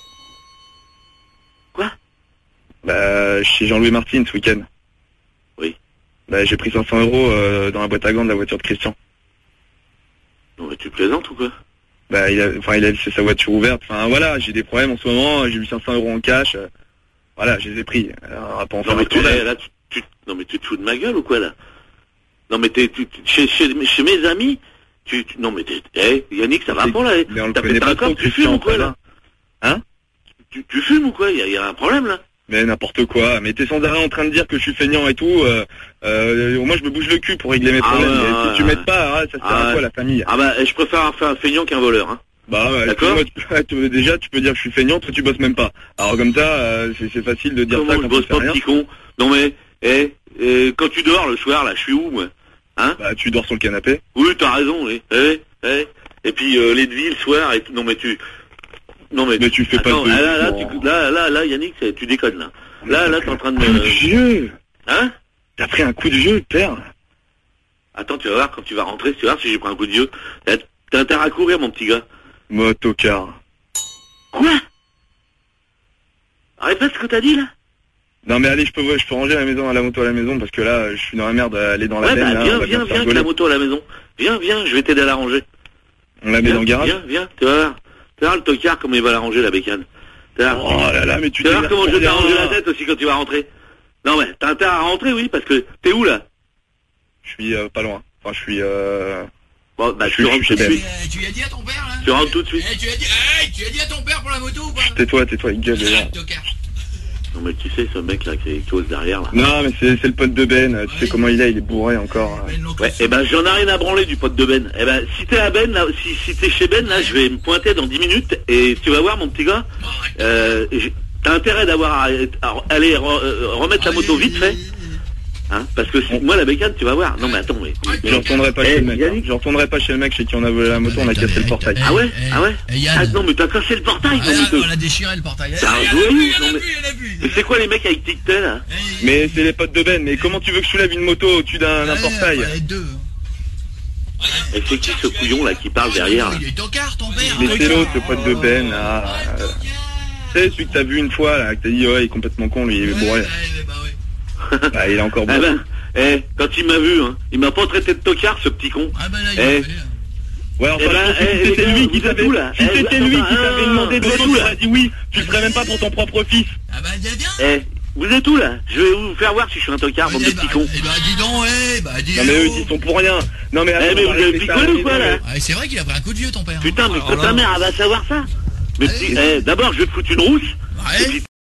[SPEAKER 14] Quoi?
[SPEAKER 8] Bah, chez Jean-Louis Martin ce week-end.
[SPEAKER 14] Oui.
[SPEAKER 8] Bah, j'ai pris cinq cents euros euh, dans la boîte à gants de la voiture de Christian.
[SPEAKER 14] Non, mais tu plaisantes ou quoi?
[SPEAKER 8] Bah, il a, enfin, il a laissé sa voiture ouverte. Enfin, voilà, j'ai des problèmes en ce moment, j'ai eu cinq cents euros en cash. euh, Voilà, je les ai pris. Alors, on va pas en
[SPEAKER 14] Non,
[SPEAKER 8] faire
[SPEAKER 14] mais
[SPEAKER 8] un
[SPEAKER 14] tu,
[SPEAKER 8] scandale.
[SPEAKER 14] eh, là, tu, tu, non, mais tu te fous de ma gueule ou quoi, là? Non, mais t'es, tu, tu- chez, chez, chez mes amis, tu, tu non, mais t'es, eh, Yannick, ça va pas, là?
[SPEAKER 8] Mais on le
[SPEAKER 14] T'as
[SPEAKER 8] connaît
[SPEAKER 14] pété
[SPEAKER 8] pas
[SPEAKER 14] un
[SPEAKER 8] trop,
[SPEAKER 14] corps, tu
[SPEAKER 8] Christian,
[SPEAKER 14] fumes ou quoi,
[SPEAKER 8] ça
[SPEAKER 14] là?
[SPEAKER 8] va. Hein?
[SPEAKER 14] Tu, tu fumes ou quoi? Il y a, y a un problème, là?
[SPEAKER 8] Mais n'importe quoi. Mais t'es sans arrêt en train de dire que je suis feignant et tout. Euh, euh, moi, je me bouge le cul pour régler mes
[SPEAKER 14] Ah
[SPEAKER 8] problèmes.
[SPEAKER 14] ouais,
[SPEAKER 8] mais
[SPEAKER 14] ouais,
[SPEAKER 8] si tu
[SPEAKER 14] ouais.
[SPEAKER 8] m'aides pas, ah, ça sert
[SPEAKER 14] Ah
[SPEAKER 8] à quoi
[SPEAKER 14] ouais.
[SPEAKER 8] la famille?
[SPEAKER 14] Ah bah, je préfère faire un feignant qu'un voleur, hein.
[SPEAKER 8] Bah ouais,
[SPEAKER 14] D'accord.
[SPEAKER 8] excuse-moi, tu peux- tu- déjà tu peux dire que je suis feignant, toi tu bosses même pas. Alors comme ça, euh, c'est c'est facile de dire
[SPEAKER 14] Comment
[SPEAKER 8] ça
[SPEAKER 14] je
[SPEAKER 8] quand
[SPEAKER 14] bosse
[SPEAKER 8] tu fais
[SPEAKER 14] pas,
[SPEAKER 8] rien.
[SPEAKER 14] petit con? Non, mais, eh, eh, quand tu dors le soir, là, je suis où, moi? Hein?
[SPEAKER 8] Bah tu dors sur le canapé.
[SPEAKER 14] Oui, t'as raison, oui. Eh, eh. Et puis, euh, les devis le soir et tout. Non, mais tu... Non, mais...
[SPEAKER 8] Mais tu fais
[SPEAKER 14] Attends,
[SPEAKER 8] pas de...
[SPEAKER 14] là, là, là,
[SPEAKER 8] bon.
[SPEAKER 14] tu, là, là, là, Yannick, c'est- tu déconnes, là. Là, là, t'es en train de
[SPEAKER 8] Coup de
[SPEAKER 14] me...
[SPEAKER 8] vieux.
[SPEAKER 14] Hein?
[SPEAKER 8] T'as pris un coup de vieux, père.
[SPEAKER 14] Attends, tu vas voir, quand tu vas rentrer, tu vas voir si j'ai pris un coup de vieux. T'as t'as intérêt à courir, mon petit gars.
[SPEAKER 8] Motocar.
[SPEAKER 14] Quoi? Répète ce que t'as dit, là.
[SPEAKER 8] Non mais allez, je peux je peux ranger la maison à la moto à la maison parce que là, je suis dans la merde, aller dans la
[SPEAKER 14] Ouais,
[SPEAKER 8] benne.
[SPEAKER 14] bah,
[SPEAKER 8] là, on
[SPEAKER 14] viens,
[SPEAKER 8] va
[SPEAKER 14] viens,
[SPEAKER 8] bien se
[SPEAKER 14] viens, avec
[SPEAKER 8] rigoler.
[SPEAKER 14] la moto à la maison. Viens, viens, je vais t'aider à la ranger.
[SPEAKER 8] On la met
[SPEAKER 14] Viens,
[SPEAKER 8] dans le garage.
[SPEAKER 14] Viens, viens, tu vas voir. Tu vas voir le tocard, comment il va la ranger, la bécane. Tu vas voir.
[SPEAKER 8] Oh là là, mais tu
[SPEAKER 14] Tu vas voir
[SPEAKER 8] t'énerves
[SPEAKER 14] comment je vais
[SPEAKER 8] pour
[SPEAKER 14] t'arranger
[SPEAKER 8] rien.
[SPEAKER 14] la tête aussi quand tu vas rentrer. Non, mais t'as intérêt à rentrer, oui, parce que t'es où, là?
[SPEAKER 8] Je suis euh, pas loin. Enfin, je suis... Euh...
[SPEAKER 14] Bon, bah,
[SPEAKER 8] je
[SPEAKER 14] tu
[SPEAKER 8] suis
[SPEAKER 14] rentres
[SPEAKER 8] chez
[SPEAKER 14] tout de
[SPEAKER 8] Ben.
[SPEAKER 14] suite.
[SPEAKER 2] Eh, tu as dit à ton père, là?
[SPEAKER 14] Tu rentres tout de suite.
[SPEAKER 2] Eh, tu as dit, hey, tu as dit à ton père pour la moto ou pas?
[SPEAKER 8] Tais-toi, tais-toi, il gueule déjà.
[SPEAKER 14] Non, mais tu sais, ce mec, là, qui cause derrière, là.
[SPEAKER 8] Non, mais c'est c'est le pote de Ben. Tu sais comment il est, il est bourré encore.
[SPEAKER 14] Ouais, et ben, j'en ai rien à branler du pote de Ben. Eh ben, si t'es à Ben, là, si, si t'es chez Ben, là, je vais me pointer dans dix minutes, et tu vas voir, mon petit gars, euh, j'ai- t'as intérêt d'avoir à, à aller re- euh, remettre la moto vite fait. Hein, parce que si, moi la bécane tu vas voir. Non mais attends mais.
[SPEAKER 8] Je retournerai pas
[SPEAKER 14] Eh,
[SPEAKER 8] chez le mec.
[SPEAKER 14] Yannick.
[SPEAKER 8] Je retournerai pas chez le mec chez qui on a volé la moto, on a cassé le portail.
[SPEAKER 14] Ah ouais Ah ouais
[SPEAKER 2] Eh, Yann.
[SPEAKER 14] Ah non mais t'as cassé le portail
[SPEAKER 2] Ah,
[SPEAKER 14] non, mais
[SPEAKER 2] on a déchiré le portail.
[SPEAKER 14] t'es un
[SPEAKER 2] Eh,
[SPEAKER 14] joyeux,
[SPEAKER 2] il y en a
[SPEAKER 14] non, mais-
[SPEAKER 2] plus, il y en a plus.
[SPEAKER 14] Mais c'est quoi les mecs avec TikTok là?
[SPEAKER 8] Mais c'est les potes de Ben. Mais comment tu veux que je soulève une moto au-dessus d'un d'un portail?
[SPEAKER 2] Les deux.
[SPEAKER 14] Et c'est qui ce couillon là qui parle derrière là?
[SPEAKER 2] Il est tocard, ton père.
[SPEAKER 8] Mais c'est l'autre, le pote de Ben. Ah, euh, tu sais, celui que t'as vu une fois, là, que t'as dit, ouais, il est complètement con, lui, il est bourré. Bah, il est encore
[SPEAKER 14] Ah
[SPEAKER 8] bon.
[SPEAKER 14] ben, eh, quand il m'a vu, hein, il m'a pas traité de tocard ce petit con.
[SPEAKER 2] Ah ben là, il
[SPEAKER 14] Eh,
[SPEAKER 2] a fait.
[SPEAKER 8] Ouais, enfin,
[SPEAKER 14] Eh ben,
[SPEAKER 8] si
[SPEAKER 14] eh,
[SPEAKER 8] c'était
[SPEAKER 14] les gars,
[SPEAKER 8] lui qui
[SPEAKER 14] vous êtes
[SPEAKER 8] t'avait
[SPEAKER 14] où, là
[SPEAKER 8] si
[SPEAKER 14] Eh,
[SPEAKER 8] c'était
[SPEAKER 14] attends,
[SPEAKER 8] lui qui
[SPEAKER 14] attends,
[SPEAKER 8] t'avait
[SPEAKER 14] ah,
[SPEAKER 8] demandé de
[SPEAKER 14] vous êtes
[SPEAKER 8] l'auto,
[SPEAKER 14] où,
[SPEAKER 8] tu
[SPEAKER 14] là
[SPEAKER 8] aurais dit oui, tu le ferais même pas pour ton propre fils.
[SPEAKER 2] Ah bah viens, viens.
[SPEAKER 14] Eh, vous êtes où là? Je vais vous faire voir si je suis un tocard, bande de petits cons.
[SPEAKER 2] Eh bah dis donc, eh bah dis
[SPEAKER 8] Non mais eux,
[SPEAKER 2] donc.
[SPEAKER 8] ils sont pour rien. Non mais attends,
[SPEAKER 14] Eh mais
[SPEAKER 8] on
[SPEAKER 14] vous
[SPEAKER 8] va
[SPEAKER 14] avez
[SPEAKER 8] régler ça à
[SPEAKER 14] picolé
[SPEAKER 8] la
[SPEAKER 14] ou quoi
[SPEAKER 8] maison,
[SPEAKER 14] là?
[SPEAKER 2] Ah, c'est vrai qu'il a pris un coup de vieux, ton père.
[SPEAKER 14] Putain mais
[SPEAKER 2] Oh
[SPEAKER 14] quand
[SPEAKER 2] là
[SPEAKER 14] ta
[SPEAKER 2] là.
[SPEAKER 14] mère elle va savoir ça. Mais petit, eh, d'abord je vais te foutre une rousse.
[SPEAKER 2] Ouais.
[SPEAKER 14] Et puis